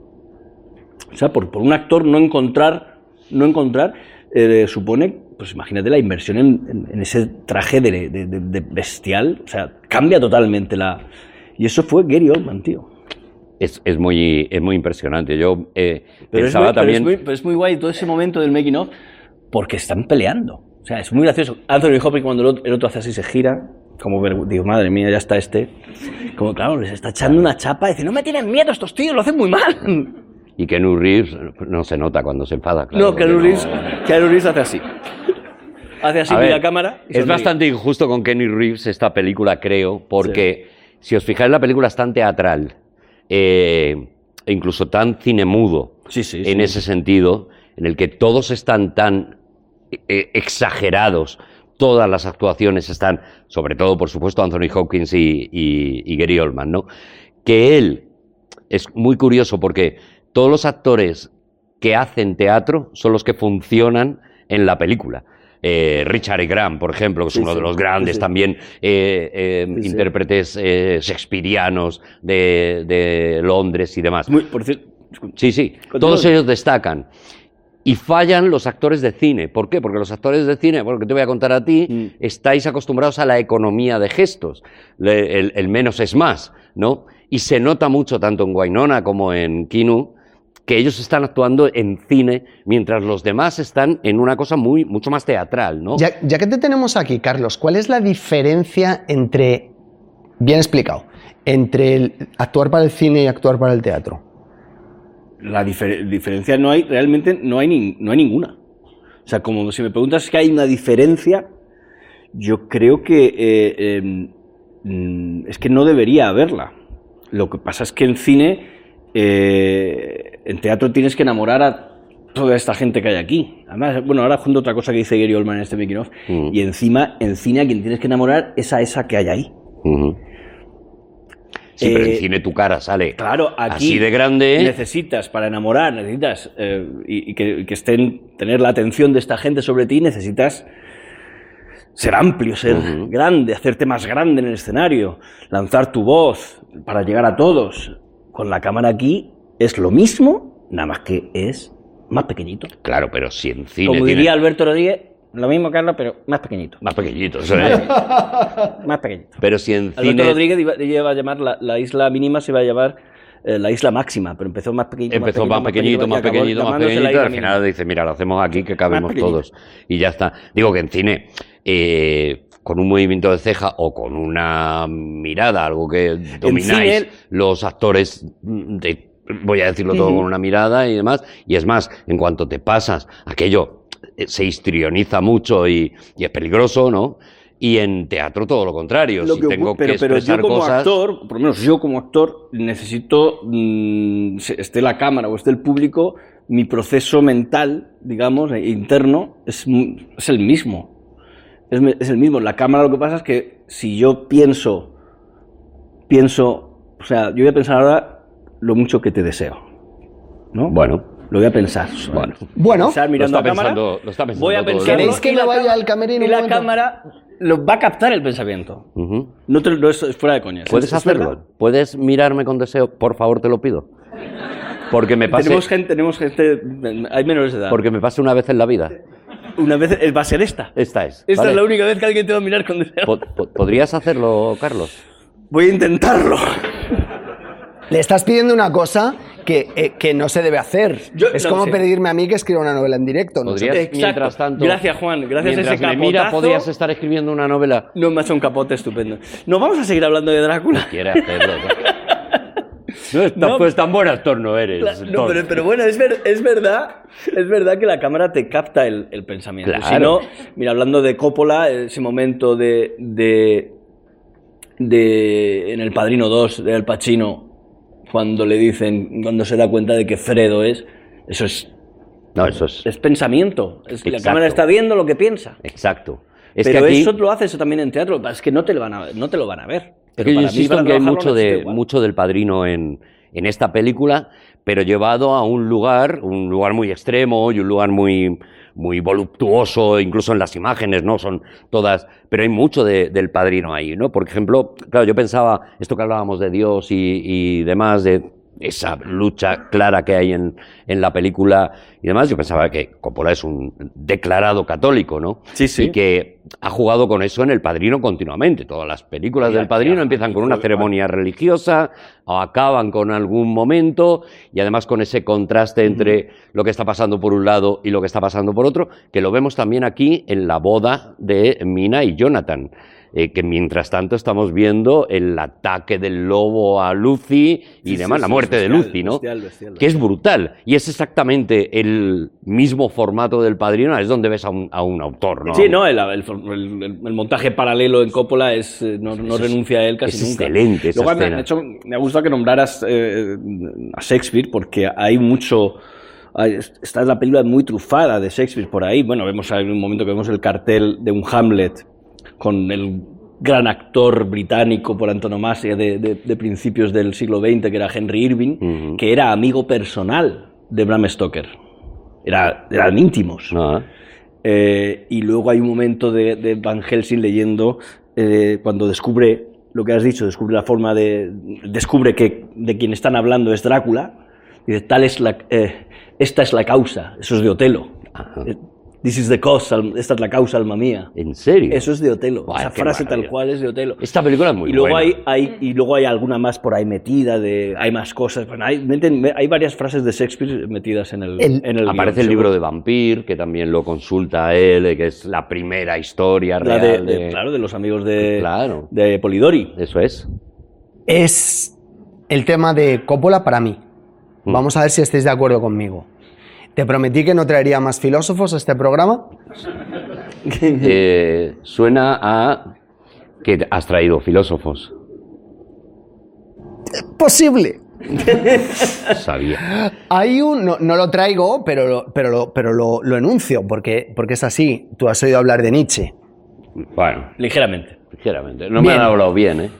un actor no encontrar supone, pues imagínate la inversión en ese traje de bestial, o sea, cambia totalmente la... Y eso fue Gary Oldman, tío. es muy impresionante. Yo Pero también... es muy guay todo ese momento del making of porque están peleando. O sea, es muy gracioso. Anthony Hopkins, cuando el otro hace así, se gira, como digo, madre mía, ya está este. Como, claro, les está echando una chapa y dice, no me tienen miedo estos tíos, lo hacen muy mal. Y Keanu Reeves no se nota cuando se enfada, claro. No, Keanu Reeves hace así. Hace así, mira la cámara. Es bastante injusto con Keanu Reeves esta película, creo, porque si os fijáis, la película es tan teatral, e incluso tan cinemudo, en ese sentido, en el que todos están tan exagerados, todas las actuaciones están, sobre todo, por supuesto, Anthony Hopkins y Gary Oldman, ¿no? Que él es muy curioso porque todos los actores que hacen teatro son los que funcionan en la película. Richard E. Grant, por ejemplo, que es uno de los grandes también intérpretes shakespearianos de Londres y demás. Todos ellos destacan. Y fallan los actores de cine. ¿Por qué? Porque los actores de cine, porque te voy a contar a ti, estáis acostumbrados a la economía de gestos. El menos es más, ¿no? Y se nota mucho, tanto en Wynonna como en Keanu, que ellos están actuando en cine, mientras los demás están en una cosa mucho más teatral, ¿no? Ya que te tenemos aquí, Carlos, ¿cuál es la diferencia entre, bien explicado, entre actuar para el cine y actuar para el teatro? La diferencia realmente no hay ninguna. O sea, como si me preguntas que hay una diferencia, yo creo que es que no debería haberla. Lo que pasa es que en cine, en teatro tienes que enamorar a toda esta gente que hay aquí. Además, bueno, ahora junto a otra cosa que dice Gary Oldman en este making of, y encima, en cine a quien tienes que enamorar es a esa que hay ahí. Sí, pero en cine tu cara sale claro, aquí así de grande. Necesitas, para enamorar, y que tener la atención de esta gente sobre ti, necesitas ser amplio, ser grande, hacerte más grande en el escenario, lanzar tu voz para llegar a todos. Con la cámara aquí es lo mismo, nada más que es más pequeñito. Claro, pero si en cine... Como diría Alberto Rodríguez, lo mismo, Carlos, pero más pequeñito. Más pequeñito, eso es. Más pequeñito. Pero si en Alberto cine... Rodríguez iba a llamar la isla mínima, se iba a llamar la isla máxima, pero empezó más pequeñito. Empezó más pequeñito, y al final dice, mira, lo hacemos aquí que cabemos todos. Y ya está. Digo que en cine, con un movimiento de ceja o con una mirada, algo que domináis los actores voy a decirlo todo con una mirada y demás, y es más, en cuanto te pasas, aquello se histrioniza mucho y es peligroso, ¿no? Y en teatro todo lo contrario. Pero yo como actor, por lo menos yo como actor, necesito, esté la cámara o esté el público, mi proceso mental, digamos, interno, es el mismo. Es el mismo. La cámara, lo que pasa es que si yo pienso, o sea, yo voy a pensar ahora lo mucho que te deseo, ¿no? Bueno. Lo voy a pensar. Bueno, pensar mirando a cámara, lo está pensando voy a todo. pensar. ¿Queréis que me vaya al camerino? Y la cámara lo va a captar el pensamiento. No es fuera de coña. ¿Puedes hacerlo? ¿Verdad? ¿Puedes mirarme con deseo? Por favor, te lo pido. Porque me pase... Tenemos gente, hay menores de edad. Porque me pase una vez en la vida. Una vez, va a ser esta. Esta es. Esta ¿vale? es la única vez que alguien te va a mirar con deseo. ¿Podrías hacerlo, Carlos? Voy a intentarlo. Le estás pidiendo una cosa que no se debe hacer. Es como pedirme a mí que escriba una novela en directo. ¿No? ¿Podrías, mientras tanto... Gracias, Juan. Gracias a ese capotazo... Mira, podrías estar escribiendo una novela. No, me ha hecho un capote estupendo. No, vamos a seguir hablando de Drácula. Quiere hacerlo. Pues tan buen actor no eres. No, pero bueno, es verdad que la cámara te capta el pensamiento. Claro. Si no, mira, hablando de Coppola, ese momento en El Padrino 2 de Al Pacino, cuando le dicen, cuando se da cuenta de que Fredo eso es pensamiento. La cámara está viendo lo que piensa. Exacto. Pero aquí, eso lo hace eso también en teatro. Es que no te lo van a ver. Pero yo insisto en que hay mucho del Padrino en esta película, pero llevado a un lugar muy extremo y un lugar muy voluptuoso, incluso en las imágenes, ¿no? Son todas, pero hay mucho del Padrino ahí, ¿no? Por ejemplo, claro, yo pensaba, esto que hablábamos de Dios y demás, de esa lucha clara que hay en la película y demás. Yo pensaba que Coppola es un declarado católico, ¿no? Sí, sí. Y que ha jugado con eso en El Padrino continuamente. Todas las películas del Padrino empiezan con una ceremonia religiosa o acaban con algún momento, y además con ese contraste entre lo que está pasando por un lado y lo que está pasando por otro, que lo vemos también aquí en la boda de Mina y Jonathan. Que mientras tanto estamos viendo el ataque del lobo a Lucy y demás, la muerte de Lucy, ¿no? Bestial. Que es brutal. Y es exactamente el mismo formato del Padrino, es donde ves a un autor, ¿no? Sí, no, el montaje paralelo en Coppola no renuncia a él casi es nunca. Excelente esa Luego, escena. de hecho, me ha gustado que nombraras a Shakespeare, porque hay mucho... Está la película muy trufada de Shakespeare por ahí. Bueno, hay un momento que vemos el cartel de un Hamlet con el gran actor británico por antonomasia de principios del siglo XX, que era Henry Irving, que era amigo personal de Bram Stoker. Eran íntimos. Y luego hay un momento de Van Helsing leyendo, cuando descubre lo que has dicho, descubre que de quien están hablando es Drácula, y esta es la causa, eso es de Otelo. This is the cause, esta es la causa, alma mía. ¿En serio? Eso es de Otelo. Buah, esa qué frase maravilla. tal cual es de Otelo. Esta película es muy Y luego buena. y luego hay alguna más por ahí metida, hay más cosas. Bueno, hay varias frases de Shakespeare metidas en el Aparece guión, el libro seguro. de Vampir, que también lo consulta a él, que es la primera historia La real claro, de los amigos de, Claro. de Polidori. Eso es. Es el tema de Coppola para mí. Vamos a ver si estáis de acuerdo conmigo. Te prometí que no traería más filósofos a este programa. Suena a que has traído filósofos. Posible. Sabía. Hay no lo traigo, pero lo enuncio, porque es así. Tú has oído hablar de Nietzsche. Ligeramente. Ligeramente. No me han hablado bien, ¿eh?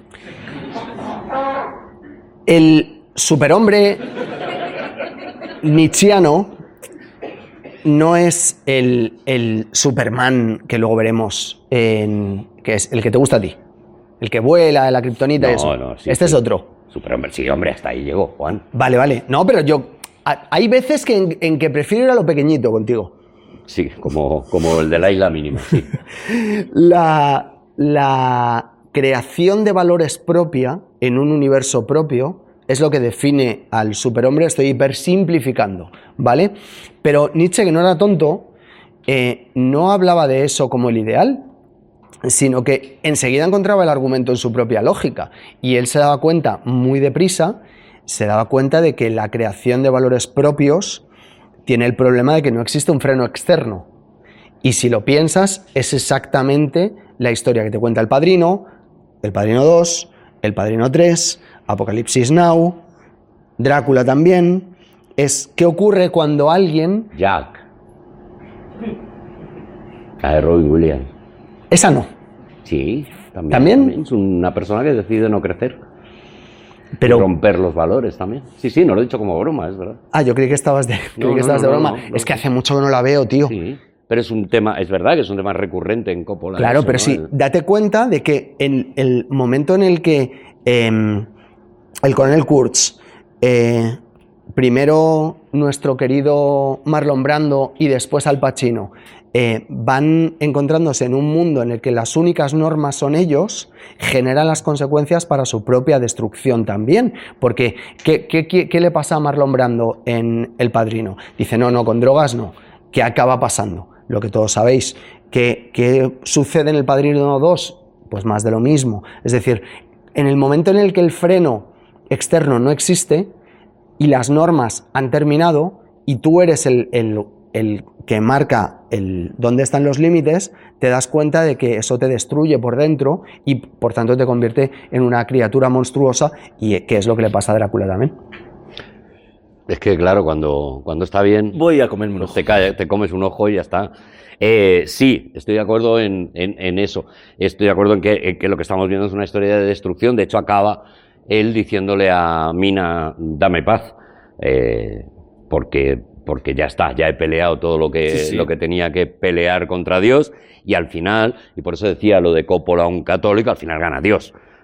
El superhombre nietzscheano no es el Superman que luego veremos, que es el que te gusta a ti. El que vuela, la kriptonita y eso. No, sí, este sí. es otro. Superhombre, sí, hombre, hasta ahí llegó, Juan. Vale. No, pero hay veces en que prefiero ir a lo pequeñito contigo. Sí, como el de la isla mínima, sí. La creación de valores propia en un universo propio es lo que define al superhombre. Estoy hipersimplificando, ¿vale? Pero Nietzsche, que no era tonto, no hablaba de eso como el ideal, sino que enseguida encontraba el argumento en su propia lógica. Y él se daba cuenta muy deprisa, se daba cuenta de que la creación de valores propios tiene el problema de que no existe un freno externo. Y si lo piensas, es exactamente la historia que te cuenta El Padrino 2, El Padrino 3, Apocalipsis Now, Drácula también. Es qué ocurre cuando alguien... Jack. La de Robin Williams. Esa no. Sí, también. ¿También? Es una persona que decide no crecer. Pero... Y romper los valores también. Sí, no lo he dicho como broma, es verdad. Ah, yo creí que estabas de broma. No, es que hace mucho que no la veo, tío. Sí, pero es un tema, es verdad que es un tema recurrente en Coppola. Claro, eso, pero ¿no? sí, date cuenta de que en el momento en el que el coronel Kurtz, primero nuestro querido Marlon Brando y después Al Pacino, van encontrándose en un mundo en el que las únicas normas son ellos, generan las consecuencias para su propia destrucción también. Porque, ¿qué le pasa a Marlon Brando en El Padrino? Dice, no, con drogas no. ¿Qué acaba pasando? Lo que todos sabéis. ¿Qué sucede en El Padrino 2? Pues más de lo mismo. Es decir, en el momento en el que el freno externo no existe y las normas han terminado y tú eres el que marca dónde están los límites, te das cuenta de que eso te destruye por dentro y por tanto te convierte en una criatura monstruosa, y que es lo que le pasa a Drácula también. Es que claro, cuando está bien, Voy a comerme un ojo. te comes un ojo y ya está. Sí, estoy de acuerdo en eso. Estoy de acuerdo en que lo que estamos viendo es una historia de destrucción. De hecho, acaba él diciéndole a Mina, dame paz, porque ya está, ya he peleado todo lo que tenía que pelear contra Dios, y al final, y por eso decía lo de Coppola, un católico, al final gana Dios.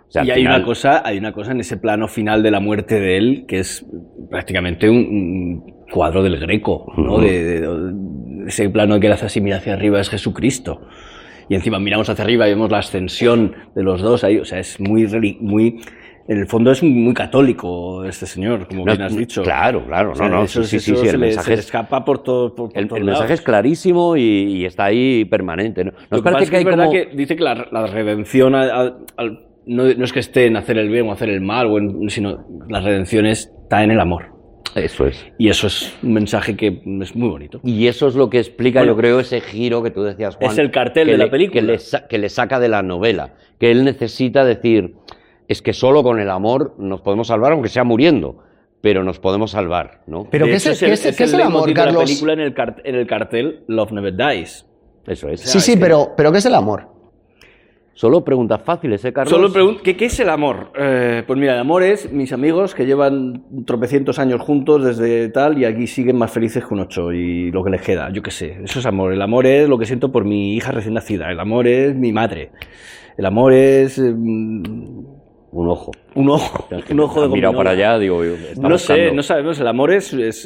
O sea, y al hay final- una cosa en ese plano final de la muerte de él que es prácticamente un cuadro del Greco, ¿no? De ese plano que él hace así, mira hacia arriba, es Jesucristo. Y encima miramos hacia arriba y vemos la ascensión de los dos ahí. O sea, es muy en el fondo es muy católico este señor, como bien has dicho. Claro, O sea, eso sí, se el le mensaje es... escapa por todo. El mensaje es clarísimo y está ahí permanente. ¿No? Lo ¿Nos que pasa parece es que hay es verdad como... que dice que la redención no es que esté en hacer el bien o hacer el mal, sino la redención está en el amor. Eso es. Y eso es un mensaje que es muy bonito. Y eso es lo que explica, Bueno, yo creo, ese giro que tú decías, Juan. es el cartel que de la le- película. que le saca de la novela. Que él necesita decir, es que solo con el amor nos podemos salvar, aunque sea muriendo, pero nos podemos salvar, ¿no? Pero De ¿qué hecho, es el amor, leitmotiv de la Carlos? película en el cartel Love Never Dies. Eso es. Sí, sí, pero ¿qué es el amor? Solo preguntas fáciles, ¿eh, Carlos? Solo pregunto, ¿qué es el amor? Pues mira, el amor es mis amigos que llevan tropecientos años juntos desde tal y aquí siguen más felices que un 8 y lo que les queda, yo qué sé, eso es amor. El amor es lo que siento por mi hija recién nacida, el amor es mi madre, el amor es Un ojo. un ojo de Has mirado gominola. para allá, digo, está No sé, buscando. no sabemos, el amor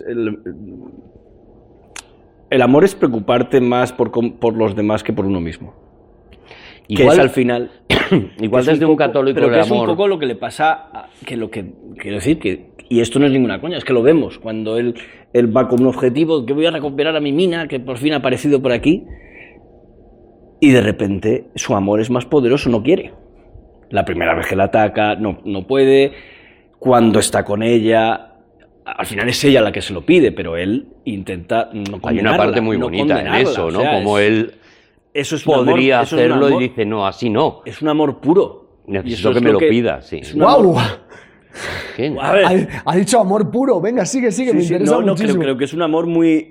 el amor es preocuparte más por los demás que por uno mismo. Que Igual, es al final. igual que es desde un católico pero el que es un amor... poco lo que le pasa lo que quiero decir y esto no es ninguna coña, es que lo vemos cuando él va con un objetivo que voy a recuperar a mi mina que por fin ha aparecido por aquí y de repente su amor es más poderoso, no quiere. La primera vez que la ataca no puede, cuando está con ella al final es ella la que se lo pide, pero él intenta no condenarla. Hay una parte muy no bonita en condenarla, eso, ¿no? o sea, Como él eso es un podría amor, eso es un hacerlo amor- y dice, no, así no. es un amor puro. Y Necesito eso que es me lo pida, sí. es un amor- ¡Guau! ¿Qué? A ver, Ha dicho amor puro. Venga, sigue, me sí, interesa no, muchísimo. creo que es un amor muy...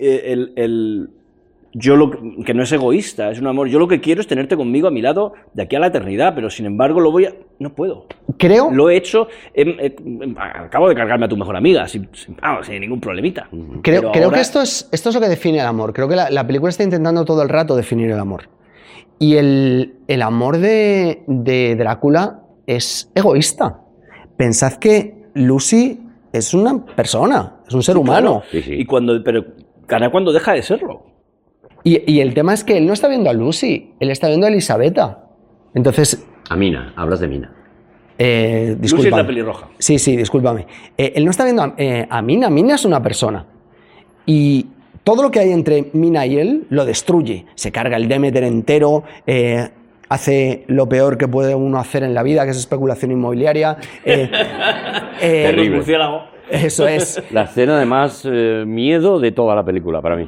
que no es egoísta, es un amor... Yo lo que quiero es tenerte conmigo a mi lado de aquí a la eternidad, pero sin embargo no puedo. Creo, Lo he hecho, acabo de cargarme a tu mejor amiga, sin ningún problemita. Pero creo ahora- que esto es lo que define el amor. Creo que la película está intentando todo el rato definir el amor. Y el amor de Drácula es egoísta. Pensad que Lucy es una persona, es un ser humano. Sí, sí. Pero gana cuando deja de serlo. Y el tema es que él no está viendo a Lucy, él está viendo a Elisabetta. Entonces, A Mina, hablas de Mina. Lucy es discúlpame. la pelirroja. Sí, discúlpame. Él no está viendo a Mina. Mina es una persona. Y todo lo que hay entre Mina y él lo destruye. Se carga el Demeter entero, hace lo peor que puede uno hacer en la vida, que es especulación inmobiliaria. Terrible. Murciélago. Eso es. La escena de más miedo de toda la película, para mí.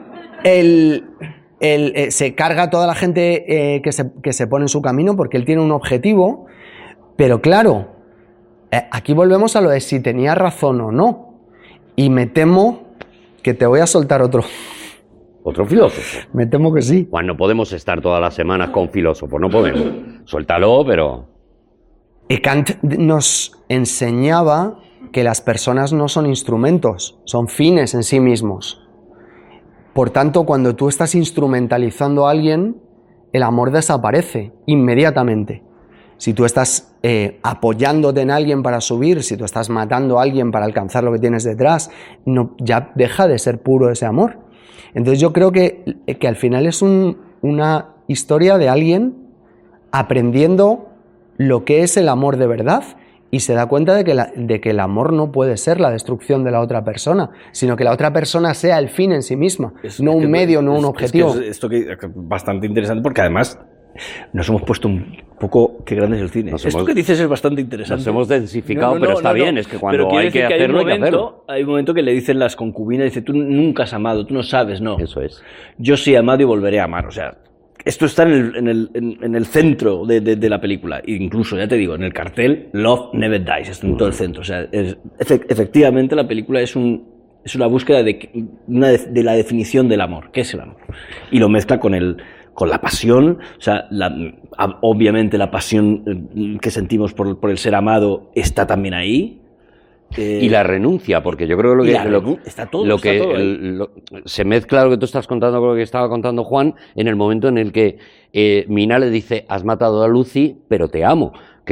Se carga a toda la gente que se pone en su camino porque él tiene un objetivo, pero claro, aquí volvemos a lo de si tenía razón o no. Y me temo que te voy a soltar otro. Otro filósofo. Me temo que sí. Juan, no podemos estar todas las semanas con filósofos, no podemos. Suéltalo, pero... Kant nos enseñaba que las personas no son instrumentos, son fines en sí mismos. Por tanto, cuando tú estás instrumentalizando a alguien, el amor desaparece inmediatamente. Si tú estás apoyándote en alguien para subir, si tú estás matando a alguien para alcanzar lo que tienes detrás, ya deja de ser puro ese amor. Entonces yo creo que al final es una historia de alguien aprendiendo lo que es el amor de verdad y se da cuenta de que el amor no puede ser la destrucción de la otra persona, sino que la otra persona sea el fin en sí misma, no un medio, no un objetivo. Esto que es bastante interesante porque además nos hemos puesto un poco qué grande es el cine. Esto que dices es bastante interesante. Nos hemos densificado, pero está bien, es que cuando Pero quiero hay que decir hacerlo, hay que hacerlo. Hay un momento que le dicen las concubinas, dice, tú nunca has amado, tú no sabes, no. Eso es. Yo sí he amado y volveré a amar, o sea... Esto está en el centro de la película. Incluso, ya te digo, en el cartel, Love Never Dies, está en todo el centro. O sea, efectivamente la película es una búsqueda de la definición del amor. ¿Qué es el amor? Y lo mezcla con la pasión. O sea, obviamente la pasión que sentimos por el ser amado está también ahí. Y la renuncia, porque yo creo que está todo ahí. Se mezcla lo que tú estás contando con lo que estaba contando Juan en el momento en el que Mina le dice, has matado a Lucy, pero te amo, que es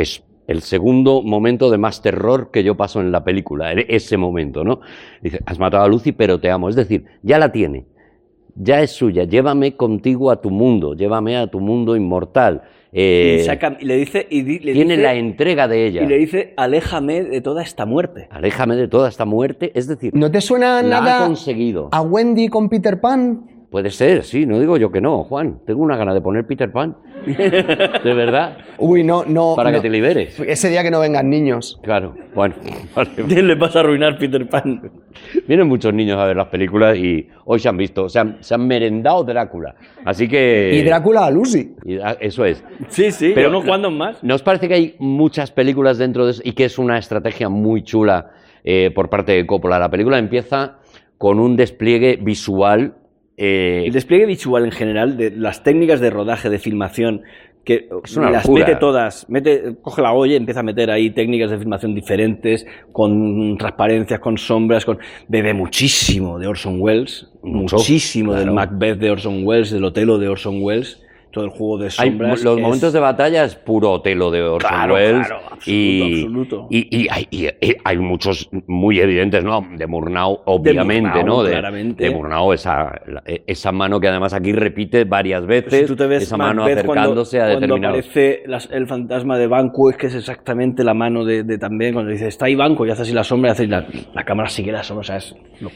el segundo momento de más terror que yo paso en la película, ese momento, ¿no? Dice, has matado a Lucy, pero te amo. Es decir, ya la tiene, ya es suya, llévame contigo a tu mundo, llévame a tu mundo inmortal. Y le dice, tiene la entrega de ella. Y le dice, aléjame de toda esta muerte. Aléjame de toda esta muerte, es decir, ¿No te suena la nada ha conseguido. a Wendy con Peter Pan? Puede ser, sí, no digo yo que no, Juan. Tengo una gana de poner Peter Pan. De verdad. Uy, no. Para no. que te liberes. Ese día que no vengan niños. Claro, bueno. Vale. Le vas a arruinar Peter Pan. Vienen muchos niños a ver las películas y hoy se han visto, se han merendado Drácula. Así que... Y Drácula a Lucy. Eso es. Sí, pero no cuándo más. ¿No os parece que hay muchas películas dentro de eso y que es una estrategia muy chula por parte de Coppola? La película empieza con un despliegue visual. El despliegue visual en general, de las técnicas de rodaje, de filmación, que las locura. mete todas, coge la olla y empieza a meter ahí técnicas de filmación diferentes, con transparencias, con sombras, bebe muchísimo de Orson Welles, muchísimo claro. del Macbeth de Orson Welles, del Otelo de Orson Welles. Todo el juego de sombras. Los momentos de batalla es puro Otelo de Orson Welles. Claro, absoluto. Y hay muchos muy evidentes, ¿no? De Murnau, obviamente, ¿no? Claramente. De Murnau, esa mano que además aquí repite varias veces. Si tú te ves esa mano Macbeth acercándose a determinados. Cuando aparece el fantasma de Banquo, es que es exactamente la mano de también. Cuando dice, está ahí Banquo, y hace así la sombra, y hace la cámara sigue la sombra. O sea,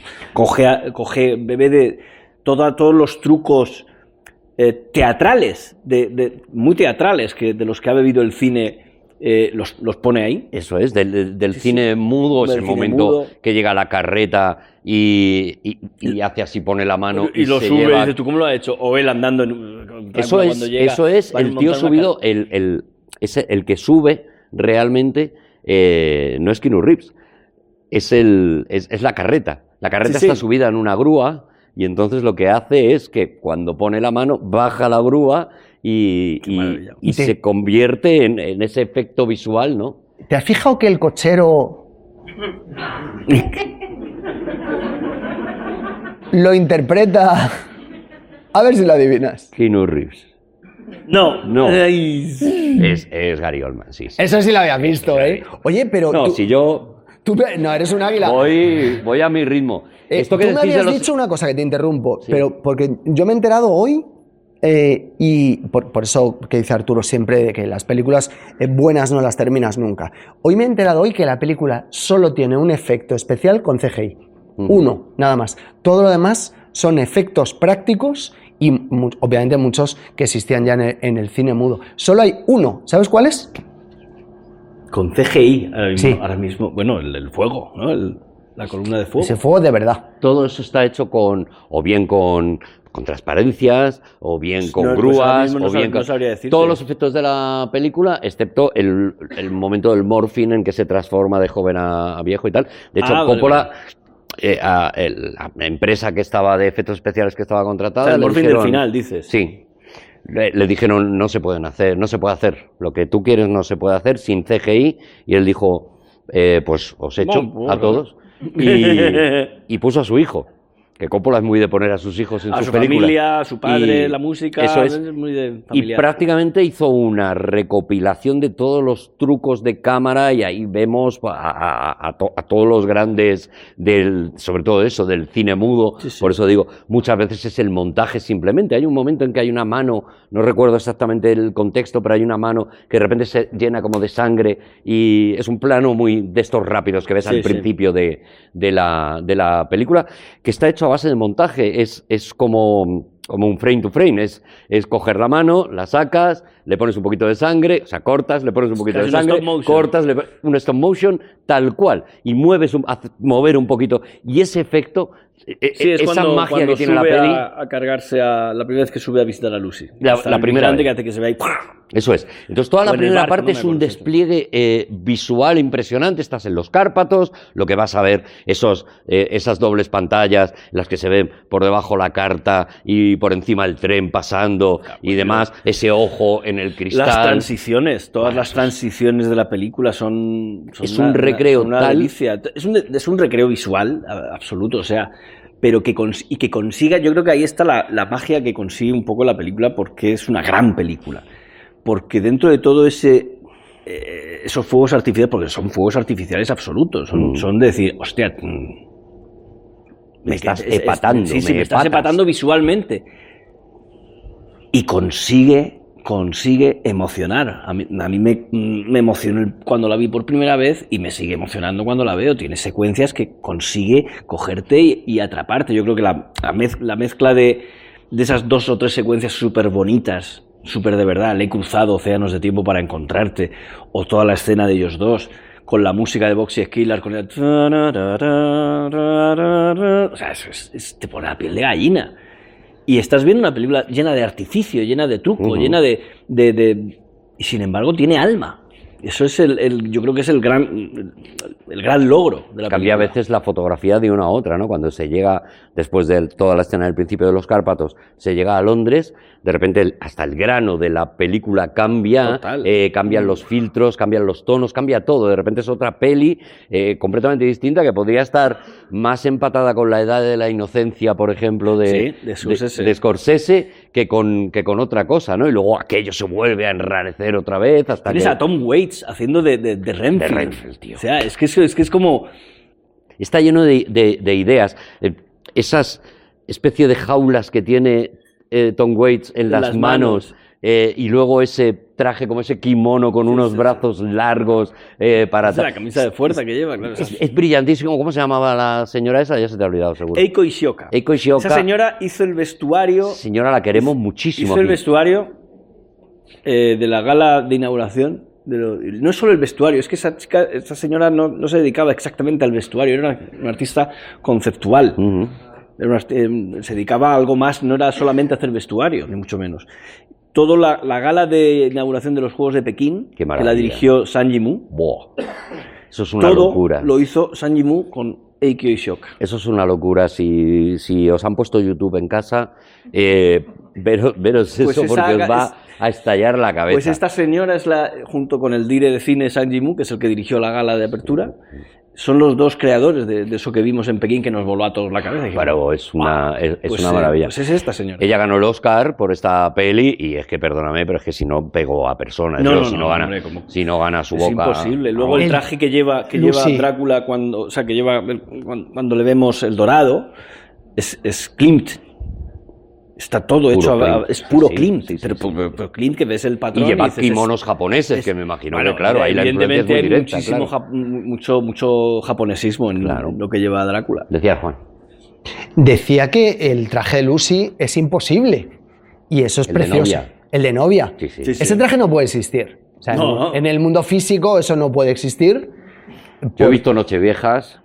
bebe de todos los trucos teatrales, muy teatrales, de los que ha bebido el cine, los pone ahí. Eso es, del cine mudo, ese momento mudo, que llega a la carreta y hace así, pone la mano y lo sube y dice, ¿tú cómo lo has hecho? O él andando eso es el tío subido, el que sube realmente no es Keanu Reeves, es la carreta. La carreta está subida en una grúa. Y entonces lo que hace es que cuando pone la mano, baja la grúa y se convierte en ese efecto visual, ¿no? ¿Te has fijado que el cochero lo interpreta? A ver si lo adivinas. Keanu Reeves. No. Es Gary Oldman, sí. Eso sí lo había visto, ¿eh? Oye, pero... No, si yo... Tú no, eres un águila. Voy a mi ritmo. Esto que tú me habías dicho una cosa que te interrumpo, sí. Pero porque yo me he enterado hoy, y por eso que dice Arturo siempre, de que las películas buenas no las terminas nunca. Hoy me he enterado que la película solo tiene un efecto especial con CGI. Uno, nada más. Todo lo demás son efectos prácticos y obviamente muchos que existían ya en el cine mudo. Solo hay uno. ¿Sabes cuál es? Con CGI ahora mismo, Sí. Bueno, el fuego, ¿no? La columna de fuego. Ese fuego de verdad. Todo eso está hecho con transparencias, o bien con grúas, o bien con... Todos los efectos de la película, excepto el momento del morphine en que se transforma de joven a viejo y tal. De hecho, Coppola... la empresa que estaba de efectos especiales que estaba contratada... O sea, el morphine del final, dices. Sí. Le dijeron, no se puede hacer. Lo que tú quieres no se puede hacer sin CGI. Y él dijo, pues os echo a todos. Y puso a su hijo. Que Coppola es muy de poner a sus hijos en sus películas. A su familia, a su padre, la música. Eso es muy de familiar. Y prácticamente hizo una recopilación de todos los trucos de cámara y ahí vemos a todos los grandes, sobre todo eso, del cine mudo. Sí. Por eso digo, muchas veces es el montaje simplemente. Hay un momento en que hay una mano, no recuerdo exactamente el contexto, pero hay una mano que de repente se llena como de sangre y es un plano muy de estos rápidos que ves al principio de la película, que está hecho a base de montaje, es como un frame to frame, es coger la mano, la sacas, le pones un poquito de sangre, o sea, cortas, le pones un poquito de sangre, cortas, un stop motion, tal cual, y mover un poquito, y ese efecto, esa magia que tiene la peli... a cargarse la primera vez que sube a visitar a Lucy. La primera vez. Que hace que se vea ahí... Eso es. Entonces toda la primera parte es un despliegue visual impresionante. Estás en los Cárpatos, lo que vas a ver, esas dobles pantallas, las que se ven por debajo la carta y por encima el tren pasando y demás, ese ojo en el cristal. Las transiciones, todas las transiciones de la película son es un recreo una delicia. Es un recreo visual absoluto, o sea... pero que consiga, yo creo que ahí está la magia que consigue un poco la película, porque es una gran película. Porque dentro de todo ese esos fuegos artificiales, porque son fuegos artificiales absolutos, son de decir, hostia, me estás epatando. Sí, me estás epatando visualmente. Y consigue emocionar. A mí me emocionó cuando la vi por primera vez y me sigue emocionando cuando la veo. Tiene secuencias que consigue cogerte y atraparte. Yo creo que la mezcla de esas 2 o 3 secuencias súper bonitas, súper de verdad, le he cruzado océanos de tiempo para encontrarte, o toda la escena de ellos dos, con la música de Boxy Skillard, con el... O sea, te pone la piel de gallina. Y estás viendo una película llena de artificio, llena de truco, llena de... Y sin embargo tiene alma. Eso es yo creo que es el gran logro de la película. Cambia a veces la fotografía de una a otra, ¿no? Cuando se llega, después de toda la escena del principio de los Cárpatos, se llega a Londres, de repente hasta el grano de la película cambia, cambian los filtros, cambian los tonos, cambia todo. De repente es otra peli completamente distinta que podría estar más empatada con la edad de la inocencia, por ejemplo, de Scorsese que con otra cosa, ¿no? Y luego aquello se vuelve a enrarecer otra vez hasta Tienes a Tom Waits haciendo de Renfield. De Renfield, tío. O sea, es que es como... Está lleno de ideas. Esas especie de jaulas que tiene Tom Waits en las manos. Y luego ese traje, como ese kimono con unos brazos largos para... Es la camisa de fuerza que lleva, claro. Es brillantísimo. ¿Cómo se llamaba la señora esa? Ya se te ha olvidado, seguro. Eiko Ishioka. Esa señora hizo el vestuario... Señora, la queremos muchísimo. Hizo el vestuario de la gala de inauguración. No es solo el vestuario, es que esa señora no se dedicaba exactamente al vestuario, era una artista conceptual. Se dedicaba a algo más, no era solamente hacer vestuario, ni mucho menos. Toda la gala de inauguración de los Juegos de Pekín, que la dirigió Zhang Yimou. Eso es una locura. Todo lo hizo Zhang Yimou con Eiko Ishioka. Eso es una locura. Si os han puesto YouTube en casa, veros pues eso, porque os va a estallar la cabeza. Pues esta señora es junto con el dire de cine Zhang Yimou, que es el que dirigió la gala de apertura, son los dos creadores de eso que vimos en Pekín, que nos voló a todos la cabeza. Pero es una maravilla. Pues es esta señora. Ella ganó el Oscar por esta peli y es que, perdóname, pero es que si no pegó a personas. Si no gana su boca... Es imposible. Luego el traje que lleva Drácula cuando le vemos el dorado es Klimt. Está todo hecho, es puro Klimt, pero Klimt que ves el patrón. Y lleva kimonos japoneses, que me imagino que, claro, ahí la influencia es muy directa. Muchísimo mucho japonesismo en lo que lleva Drácula. Decía Juan. Decía que el traje de Lucy es imposible, y eso es precioso. El de novia. Sí. Ese traje no puede existir. O sea, en el mundo físico eso no puede existir. Yo he visto Nocheviejas.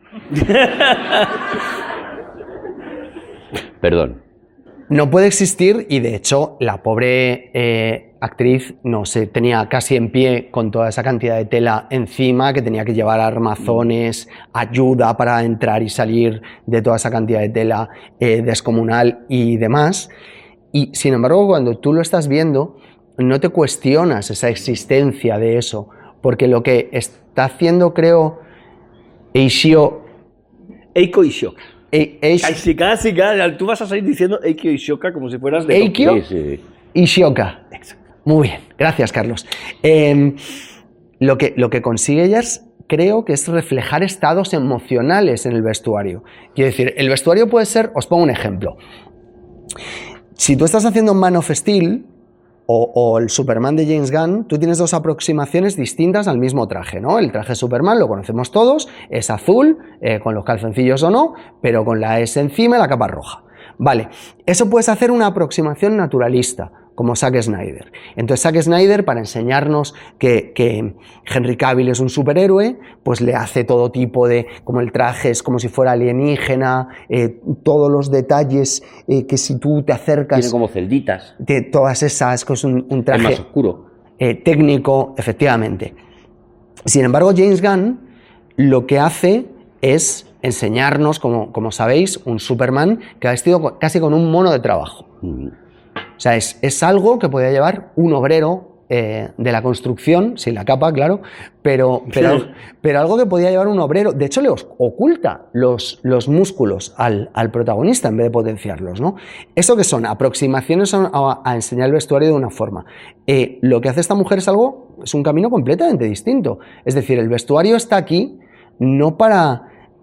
Perdón. No puede existir, y de hecho la pobre actriz no se tenía casi en pie con toda esa cantidad de tela encima, que tenía que llevar armazones, ayuda para entrar y salir de toda esa cantidad de tela descomunal y demás. Y sin embargo, cuando tú lo estás viendo, no te cuestionas esa existencia de eso, porque lo que está haciendo, creo, Eiko Ishioka. Casi, tú vas a salir diciendo Eiko Ishioka como si fueras de Eiko Ishioka. Exacto. Muy bien, gracias, Carlos. Lo que consigue ella creo que es reflejar estados emocionales en el vestuario. Quiero decir, el vestuario puede ser, os pongo un ejemplo. Si tú estás haciendo Man of Steel o el Superman de James Gunn, tú tienes dos aproximaciones distintas al mismo traje, ¿no? El traje de Superman lo conocemos todos, es azul, con los calzoncillos o no, pero con la S encima y la capa roja. Vale, eso puedes hacer una aproximación naturalista, como Zack Snyder. Entonces Zack Snyder, para enseñarnos que Henry Cavill es un superhéroe, pues le hace todo tipo de, como el traje es como si fuera alienígena, todos los detalles que si tú te acercas... Tiene como celditas. De todas esas, que es un traje... Es más oscuro. Técnico, efectivamente. Sin embargo, James Gunn lo que hace es enseñarnos, como sabéis, un Superman que ha vestido casi con un mono de trabajo. O sea, es algo que podía llevar un obrero de la construcción, sin la capa, claro, pero algo que podía llevar un obrero. De hecho, le oculta los músculos al protagonista en vez de potenciarlos, ¿no? ¿Eso qué son? Aproximaciones a enseñar el vestuario de una forma. Lo que hace esta mujer es un camino completamente distinto. Es decir, el vestuario está aquí no para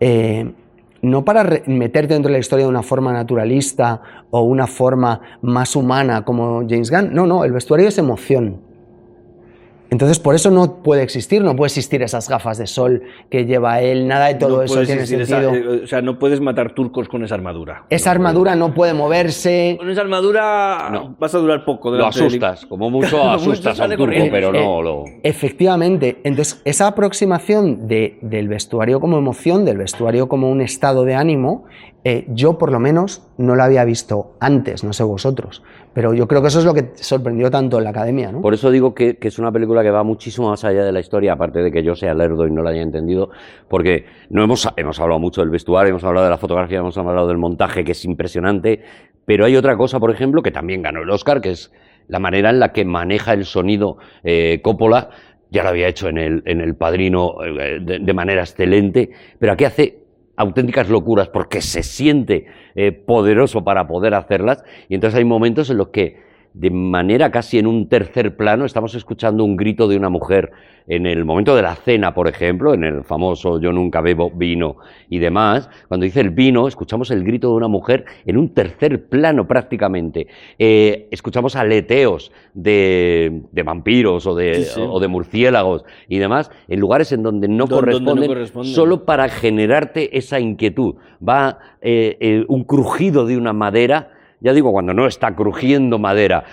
meterte dentro de la historia de una forma naturalista o una forma más humana como James Gunn. No, el vestuario es emoción. Entonces, por eso no puede existir esas gafas de sol que lleva él, nada de todo eso tiene sentido. O sea, no puedes matar turcos con esa armadura. Esa armadura no puede moverse. Con esa armadura vas a durar poco. Lo asustas, como mucho asustas a un turco, pero no. Efectivamente. Entonces, esa aproximación del vestuario como emoción, del vestuario como un estado de ánimo, yo por lo menos no la había visto antes, no sé vosotros. Pero yo creo que eso es lo que sorprendió tanto en la academia, ¿no? Por eso digo que es una película que va muchísimo más allá de la historia, aparte de que yo sea lerdo y no la haya entendido, porque no hemos hablado mucho del vestuario, hemos hablado de la fotografía, hemos hablado del montaje, que es impresionante, pero hay otra cosa, por ejemplo, que también ganó el Oscar, que es la manera en la que maneja el sonido Coppola. Ya lo había hecho en El Padrino de manera excelente, pero aquí hace auténticas locuras porque se siente poderoso para poder hacerlas, y entonces hay momentos en los que de manera casi en un tercer plano estamos escuchando un grito de una mujer en el momento de la cena, por ejemplo, en el famoso yo nunca bebo vino y demás. Cuando dice el vino, escuchamos el grito de una mujer en un tercer plano prácticamente. Escuchamos aleteos de vampiros o de murciélagos y demás en lugares en donde no corresponden, solo para generarte esa inquietud. Va un crujido de una madera. Ya digo, cuando no está crujiendo madera,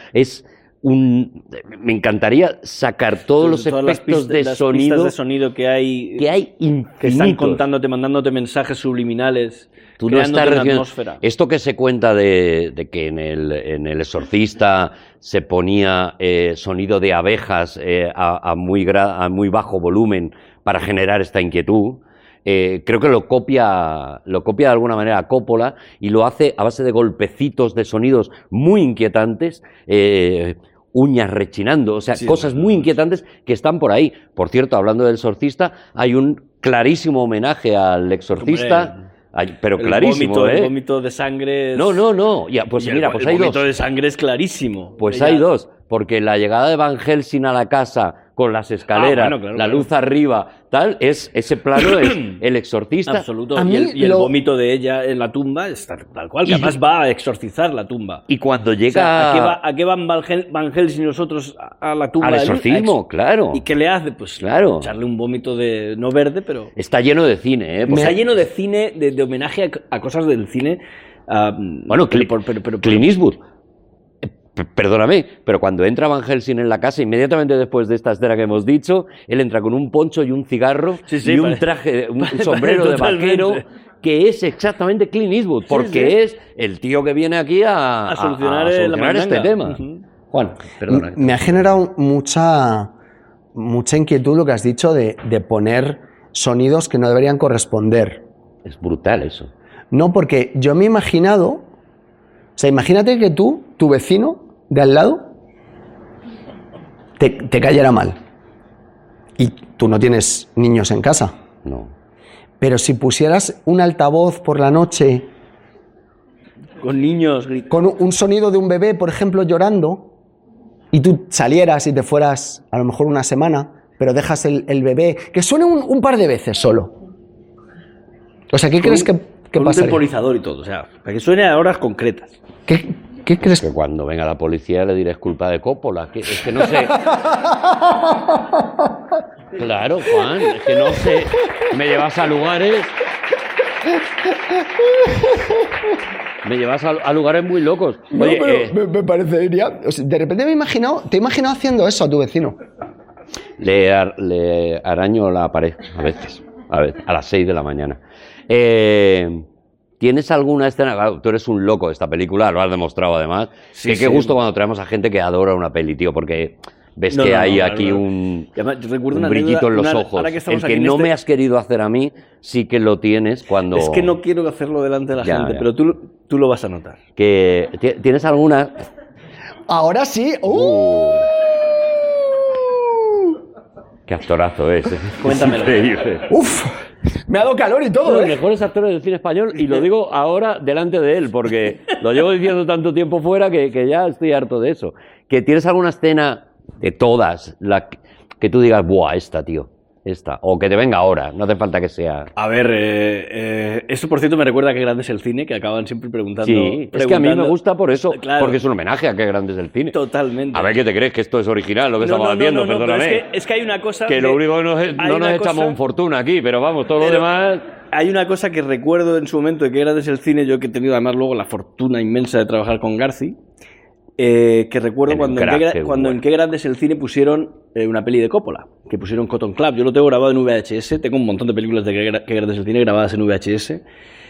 me encantaría sacar todos los efectos de sonido. Pistas de sonido que hay infinitos. Que están contándote, mandándote mensajes subliminales. Tú no estás una atmósfera. Esto que se cuenta de que en el Exorcista se ponía sonido de abejas a muy bajo volumen para generar esta inquietud. Creo que lo copia de alguna manera Coppola y lo hace a base de golpecitos de sonidos muy inquietantes, uñas rechinando, o sea, cosas muy inquietantes que están por ahí. Por cierto, hablando del Exorcista, hay un clarísimo homenaje al Exorcista. Pero clarísimo, El vómito de sangre. No. Ya, pues mira, pues hay dos. El vómito de sangre es clarísimo. Pues hay dos, porque la llegada de Van Helsing a la casa con las escaleras, la luz arriba, tal, ese plano es el Exorcista. Absoluto. Y el vómito de ella en la tumba es tal cual, que además va a exorcizar la tumba. Y cuando llega... O sea, ¿a qué van Van Helsing y nosotros a la tumba? Al exorcismo, claro. ¿Y qué le hace? Pues claro, echarle un vómito de... no verde, pero... Está lleno de cine, ¿eh? Está lleno de cine, de homenaje a cosas del cine. Bueno, Clint Eastwood. Perdóname, pero cuando entra Van Helsing en la casa, inmediatamente después de esta escena que hemos dicho, él entra con un poncho y un cigarro y un traje, un sombrero de vaquero, que es exactamente Clint Eastwood, porque es el tío que viene aquí a solucionar este tema. Juan, perdona. Me ha generado mucha inquietud lo que has dicho de poner sonidos que no deberían corresponder. Es brutal eso. No, porque yo me he imaginado... O sea, imagínate que tu vecino de al lado, te cayera mal. Y tú no tienes niños en casa. No. Pero si pusieras un altavoz por la noche... Con niños... Con un sonido de un bebé, por ejemplo, llorando, y tú salieras y te fueras a lo mejor una semana, pero dejas el bebé... Que suene un par de veces solo. O sea, ¿qué crees que pasaría? Un temporizador y todo, o sea, para que suene a horas concretas. ¿Qué crees? Que cuando venga la policía le diré es culpa de Coppola, es que no sé. Claro, Juan, es que no sé. Me llevas a lugares. Me llevas a lugares muy locos. Oye, no, pero me parecería. O sea, de repente te he imaginado haciendo eso a tu vecino. Le araño la pared a veces, a las 6 de la mañana. ¿Tienes alguna escena? Claro, tú eres un loco de esta película, lo has demostrado además. Sí, qué gusto cuando traemos a gente que adora una peli, tío, porque ves que hay aquí un brillito en los ojos. El que no me has querido hacer a mí, sí que lo tienes cuando... Es que no quiero hacerlo delante de la gente, pero tú lo vas a notar. ¿Tienes alguna? Ahora sí. Qué actorazo es. Cuéntamelo. Es increíble. ¡Uf! Me ha dado calor y Uno todo, de los ¿eh? mejores actores del cine español, y lo digo ahora delante de él, porque lo llevo diciendo tanto tiempo fuera que ya estoy harto de eso. Que tienes alguna escena de todas, que tú digas, ¡buah, esta, tío! Esta. O que te venga ahora, no hace falta que sea... A ver, esto por cierto me recuerda a Qué grande es el cine, que acaban siempre preguntando... Sí, es que a mí me gusta por eso, Claro. porque es un homenaje a Qué grande es el cine. Totalmente. A ver, ¿qué te crees? Que esto es original, lo que estamos haciendo, pero perdóname. es que hay una cosa... Que lo único no nos una echamos cosa- un fortuna aquí, pero vamos, todo lo demás... Hay una cosa que recuerdo en su momento de Qué grande es el cine, yo que he tenido además luego la fortuna inmensa de trabajar con Garci, que recuerdo cuando en Qué grande es el cine pusieron una peli de Coppola, que pusieron Cotton Club. Yo lo tengo grabado en VHS, tengo un montón de películas de Qué grande es el cine grabadas en VHS.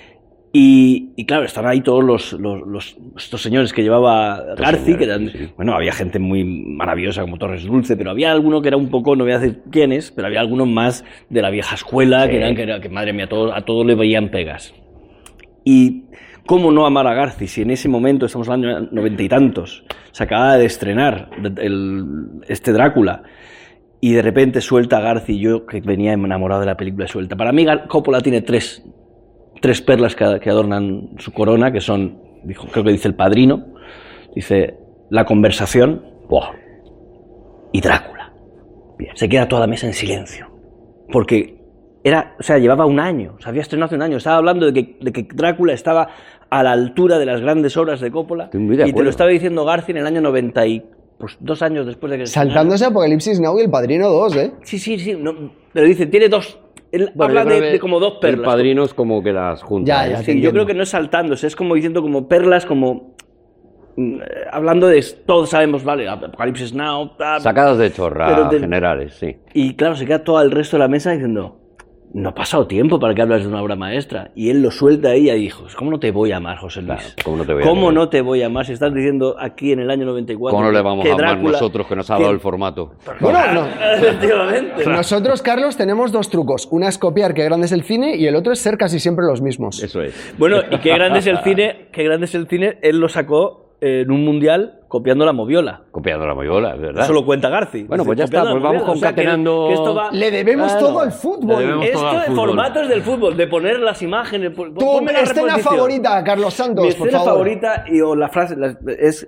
Y claro, están ahí todos estos señores que llevaba Garci, que eran, bueno, había gente muy maravillosa como Torres Dulce, pero había alguno que era un poco, no voy a decir quiénes, pero había algunos más de la vieja escuela, Sí. que madre mía, a todos le veían pegas. Y cómo no amar a Garci, si en ese momento, estamos hablando de 90 y tantos, se acababa de estrenar este Drácula, y de repente suelta a Garci, yo que venía enamorado de la película, suelta. Para mí Coppola tiene tres perlas que adornan su corona, que son, creo que dice El Padrino, dice La conversación, ¡buah!, y Drácula. Bien. Se queda toda la mesa en silencio, porque llevaba un año, se había estrenado hace un año, estaba hablando de que Drácula estaba a la altura de las grandes obras de Coppola, Estoy muy de y te acuerdo. lo estaba diciendo Garci en el año 90 y, pues 2 años después de que... Saltándose Apocalipsis Now y El Padrino 2, ¿eh? Sí, no, pero dice, tiene dos... Él habla de como dos perlas. El Padrino es como que las junta. Ya, ¿eh? te Sí, yo entiendo. creo que no es saltándose, es como diciendo como perlas, como hablando de todos sabemos, vale, Apocalipsis Now, Sacadas de chorra Pero generales, sí. y claro, se queda todo el resto de la mesa diciendo, no ha pasado tiempo para que hablas de una obra maestra, y él lo suelta ahí y dijo, ¿cómo no te voy a amar, José Luis? Claro, ¿cómo no te voy a ¿Cómo amar? no te voy a amar si estás diciendo aquí en el año 94 ¿Cómo no le vamos que a amar Drácula- nosotros que nos ha dado el formato? Bueno, no. Efectivamente. Nosotros, Carlos, tenemos dos trucos. Una es copiar Qué grande es el cine y el otro es ser casi siempre los mismos. Eso es. Bueno, y qué grande es el cine, él lo sacó en un mundial copiando la moviola. Copiando la moviola, es verdad. Eso lo cuenta Garci. Bueno, pues ya Dice, está, copiando pues la vamos moviola. O sea, concatenando- que esto va... Le debemos Claro. todo al Le fútbol. debemos todo Esto al de fútbol. formatos del fútbol, de poner las imágenes... Tu ponme la escena reposición. favorita, Carlos Santos, Mi por escena favor. favorita o la frase es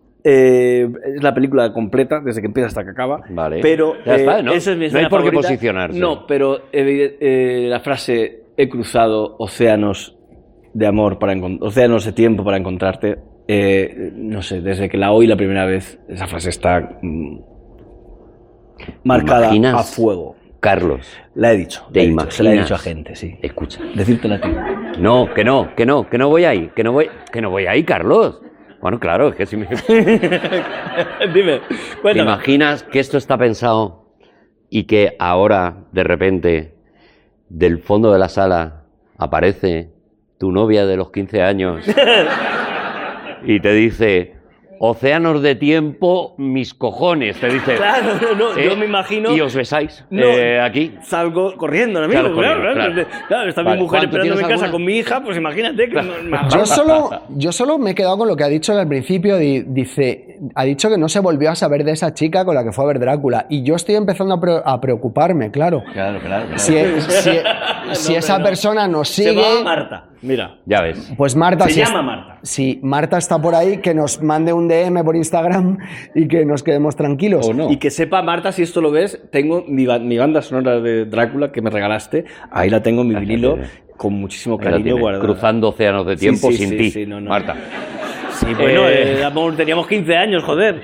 la película completa, desde que empieza hasta que acaba. Vale. Pero Ya está, ¿no? esa es mi No hay escena por qué favorita. posicionarse. No, pero la frase he cruzado océanos de amor océanos de tiempo para encontrarte. No sé, desde que la oí la primera vez, esa frase está marcada ¿Imaginas? a fuego. Carlos, La he dicho. ¿te se la he imaginas? dicho a gente, sí. Escucha. Decírtela a ti. No, que no voy ahí, que no voy ahí, Carlos. Bueno, claro, es que si me... Dime, ¿Te cuéntame. imaginas que esto está pensado y que ahora, de repente, del fondo de la sala, aparece tu novia de los 15 años y te dice, océanos de tiempo, mis cojones, te dice. Claro, no, yo me imagino... Y os besáis No, aquí. Salgo corriendo ahora mismo, Claro, claro, corriendo, claro, está Vale, mi mujer Juan, ¿tú esperándome en tienes casa alguna? con mi hija, pues imagínate que... Yo solo me he quedado con lo que ha dicho al principio. Ha dicho que no se volvió a saber de esa chica con la que fue a ver Drácula. Y yo estoy empezando a preocuparme, claro. Claro. Si esa persona nos Se sigue... llama Marta, mira. Ya ves. Pues Marta, Se si llama Marta. Si Marta está por ahí, que nos mande un DM por Instagram y que nos quedemos tranquilos. O no. Y que sepa, Marta, si esto lo ves, tengo mi banda sonora de Drácula que me regalaste, ahí la tengo en mi vinilo, con muchísimo Ahí la cariño tienes, guardada. cruzando océanos de tiempo Sí, sin sí, ti, sí, no. Marta. Sí, bueno, teníamos 15 años, joder.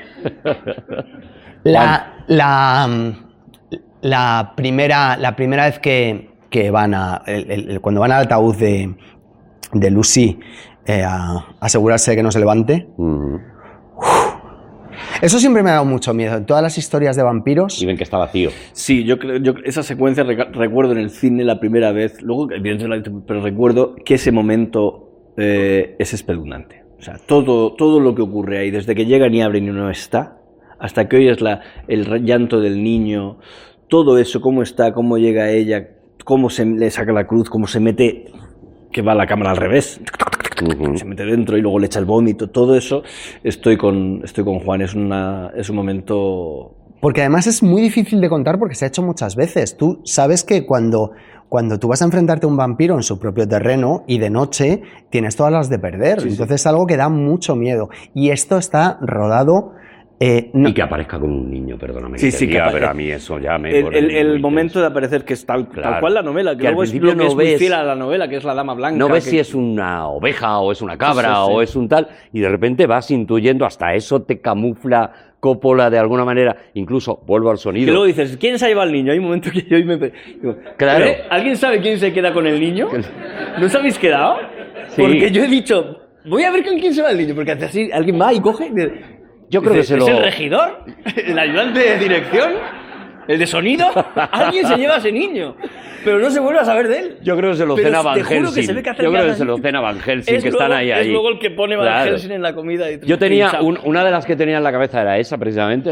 La primera vez que van cuando van al ataúd de Lucy a asegurarse de que no se levante, Ujú. eso siempre me ha dado mucho miedo. En todas las historias de vampiros, Y ven que está vacío. Sí, yo esa secuencia recuerdo en el cine la primera vez, luego evidentemente, pero recuerdo que ese momento es espeluznante. O sea, todo lo que ocurre ahí, desde que llegan y abren y no está, hasta que oyes el llanto del niño, todo eso, cómo está, cómo llega ella, cómo se le saca la cruz, cómo se mete, que va la cámara al revés, se mete dentro y luego le echa el vómito, todo eso, estoy con Juan, es un momento... Porque además es muy difícil de contar porque se ha hecho muchas veces. Tú sabes que cuando tú vas a enfrentarte a un vampiro en su propio terreno y de noche, tienes todas las de perder. Sí, Entonces es algo que da mucho miedo. Y esto está rodado... Y que aparezca con un niño, perdóname. Pero a mí eso ya me... El momento de aparecer, que es tal cual la novela, que luego es lo que es muy fiel a la novela, que es la Dama Blanca. No ves si es una oveja o es una cabra o es un tal, y de repente vas intuyendo, hasta eso te camufla Coppola de alguna manera, incluso vuelvo al sonido. Que luego dices, ¿quién se ha llevado al niño? Hay un momento que yo digo, claro. ¿Alguien sabe quién se queda con el niño? ¿No os habéis quedado? Sí. Porque yo he dicho, voy a ver con quién se va el niño, porque así alguien va y coge... Yo creo que se lo... ¿Es el regidor? ¿El ayudante de dirección? ¿El de sonido? Alguien se lleva a ese niño, pero no se vuelve a saber de él. Yo creo que se lo cena Van Helsing. Yo creo que se lo cena Van Helsing, que están ahí. Es luego el que pone Van Helsing en la comida. Y yo tenía, una de las que tenía en la cabeza era esa, precisamente,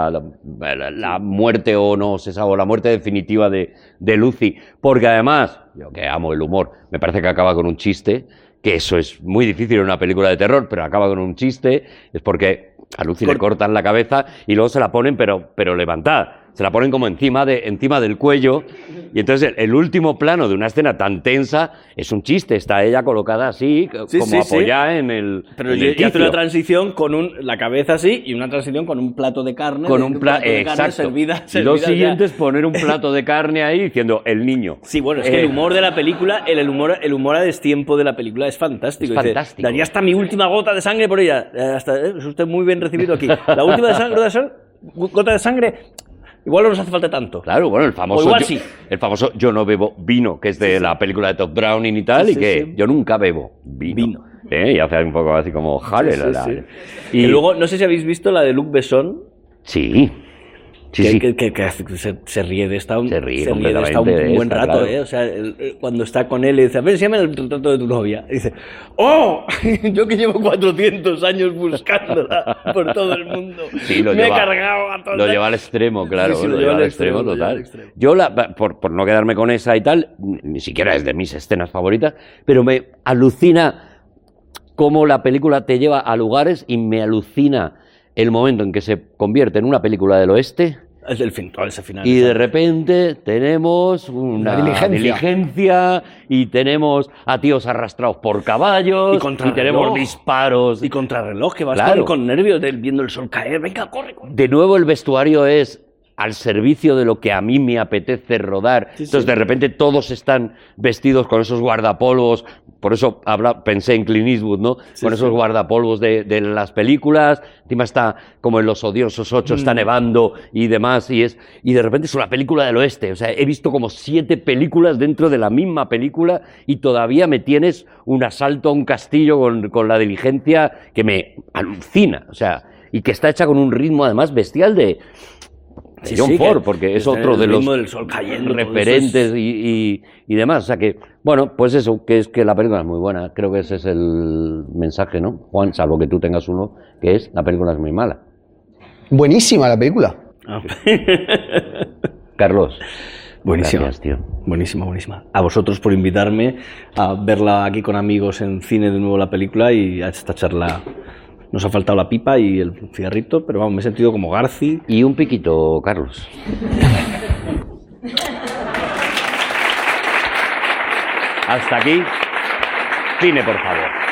la muerte o no se sabe, la muerte definitiva de Lucy. Porque además, yo que amo el humor, me parece que acaba con un chiste, que eso es muy difícil en una película de terror, pero acaba con un chiste, es porque a Lucy le cortan la cabeza y luego se la ponen, pero levantada. Se la ponen como encima del cuello, y entonces el último plano de una escena tan tensa es un chiste. Está ella colocada así, como apoyada en el... Pero yo hace una transición con la cabeza así y una transición con un plato de carne. Con un plato de carne servida. Y lo siguiente es poner un plato de carne ahí diciendo el niño. Sí, bueno, es que el humor de la película, el humor a destiempo de la película es fantástico. Es fantástico. Daría hasta mi última gota de sangre por ella. Es usted muy bien recibido aquí. La última gota de sangre... Igual no nos hace falta tanto. Claro, bueno, el famoso yo no bebo vino, que es de la película de Top Browning y tal, yo nunca bebo vino. Y hace un poco así como jale. Y luego, no sé si habéis visto la de Luc Besson. Sí. Que se ríe de esta un buen rato, claro. O sea, cuando está con él, le dice, a ver, enséñame el retrato de tu novia. Y dice, ¡oh! Yo que llevo 400 años buscándola por todo el mundo. Sí, he cargado a todos. Lo lleva al extremo, claro. Sí, lo lleva al extremo total. Yo, por no quedarme con esa y tal, ni siquiera es de mis escenas favoritas, pero me alucina cómo la película te lleva a lugares y me alucina el momento en que se convierte en una película del oeste. Es el fin, todo ese final. Y de repente tenemos una diligencia y tenemos a tíos arrastrados por caballos y tenemos disparos. Y contrarreloj, que vas con nervios viendo el sol caer. Venga, corre. De nuevo el vestuario es al servicio de lo que a mí me apetece rodar. Entonces, de repente, todos están vestidos con esos guardapolvos. Por eso pensé en Clint Eastwood, ¿no? Con esos guardapolvos de las películas. Encima está como en Los Odiosos 8, está nevando y demás. Y de repente es una película del oeste. O sea, he visto como 7 películas dentro de la misma película y todavía me tienes un asalto a un castillo con la diligencia que me alucina. O sea, y que está hecha con un ritmo, además, bestial de John Ford, porque es otro de los referentes y demás. O sea que, bueno, pues eso, que es que la película es muy buena. Creo que ese es el mensaje, ¿no, Juan? Salvo que tú tengas uno, que es la película es muy mala. Buenísima la película. Carlos. Buenísima. Gracias, tío. Buenísima. A vosotros por invitarme a verla aquí con amigos en cine de nuevo la película y a esta charla. Nos ha faltado la pipa y el cigarrito, pero vamos, me he sentido como Garci. Y un piquito, Carlos. Hasta aquí. Cine, por favor.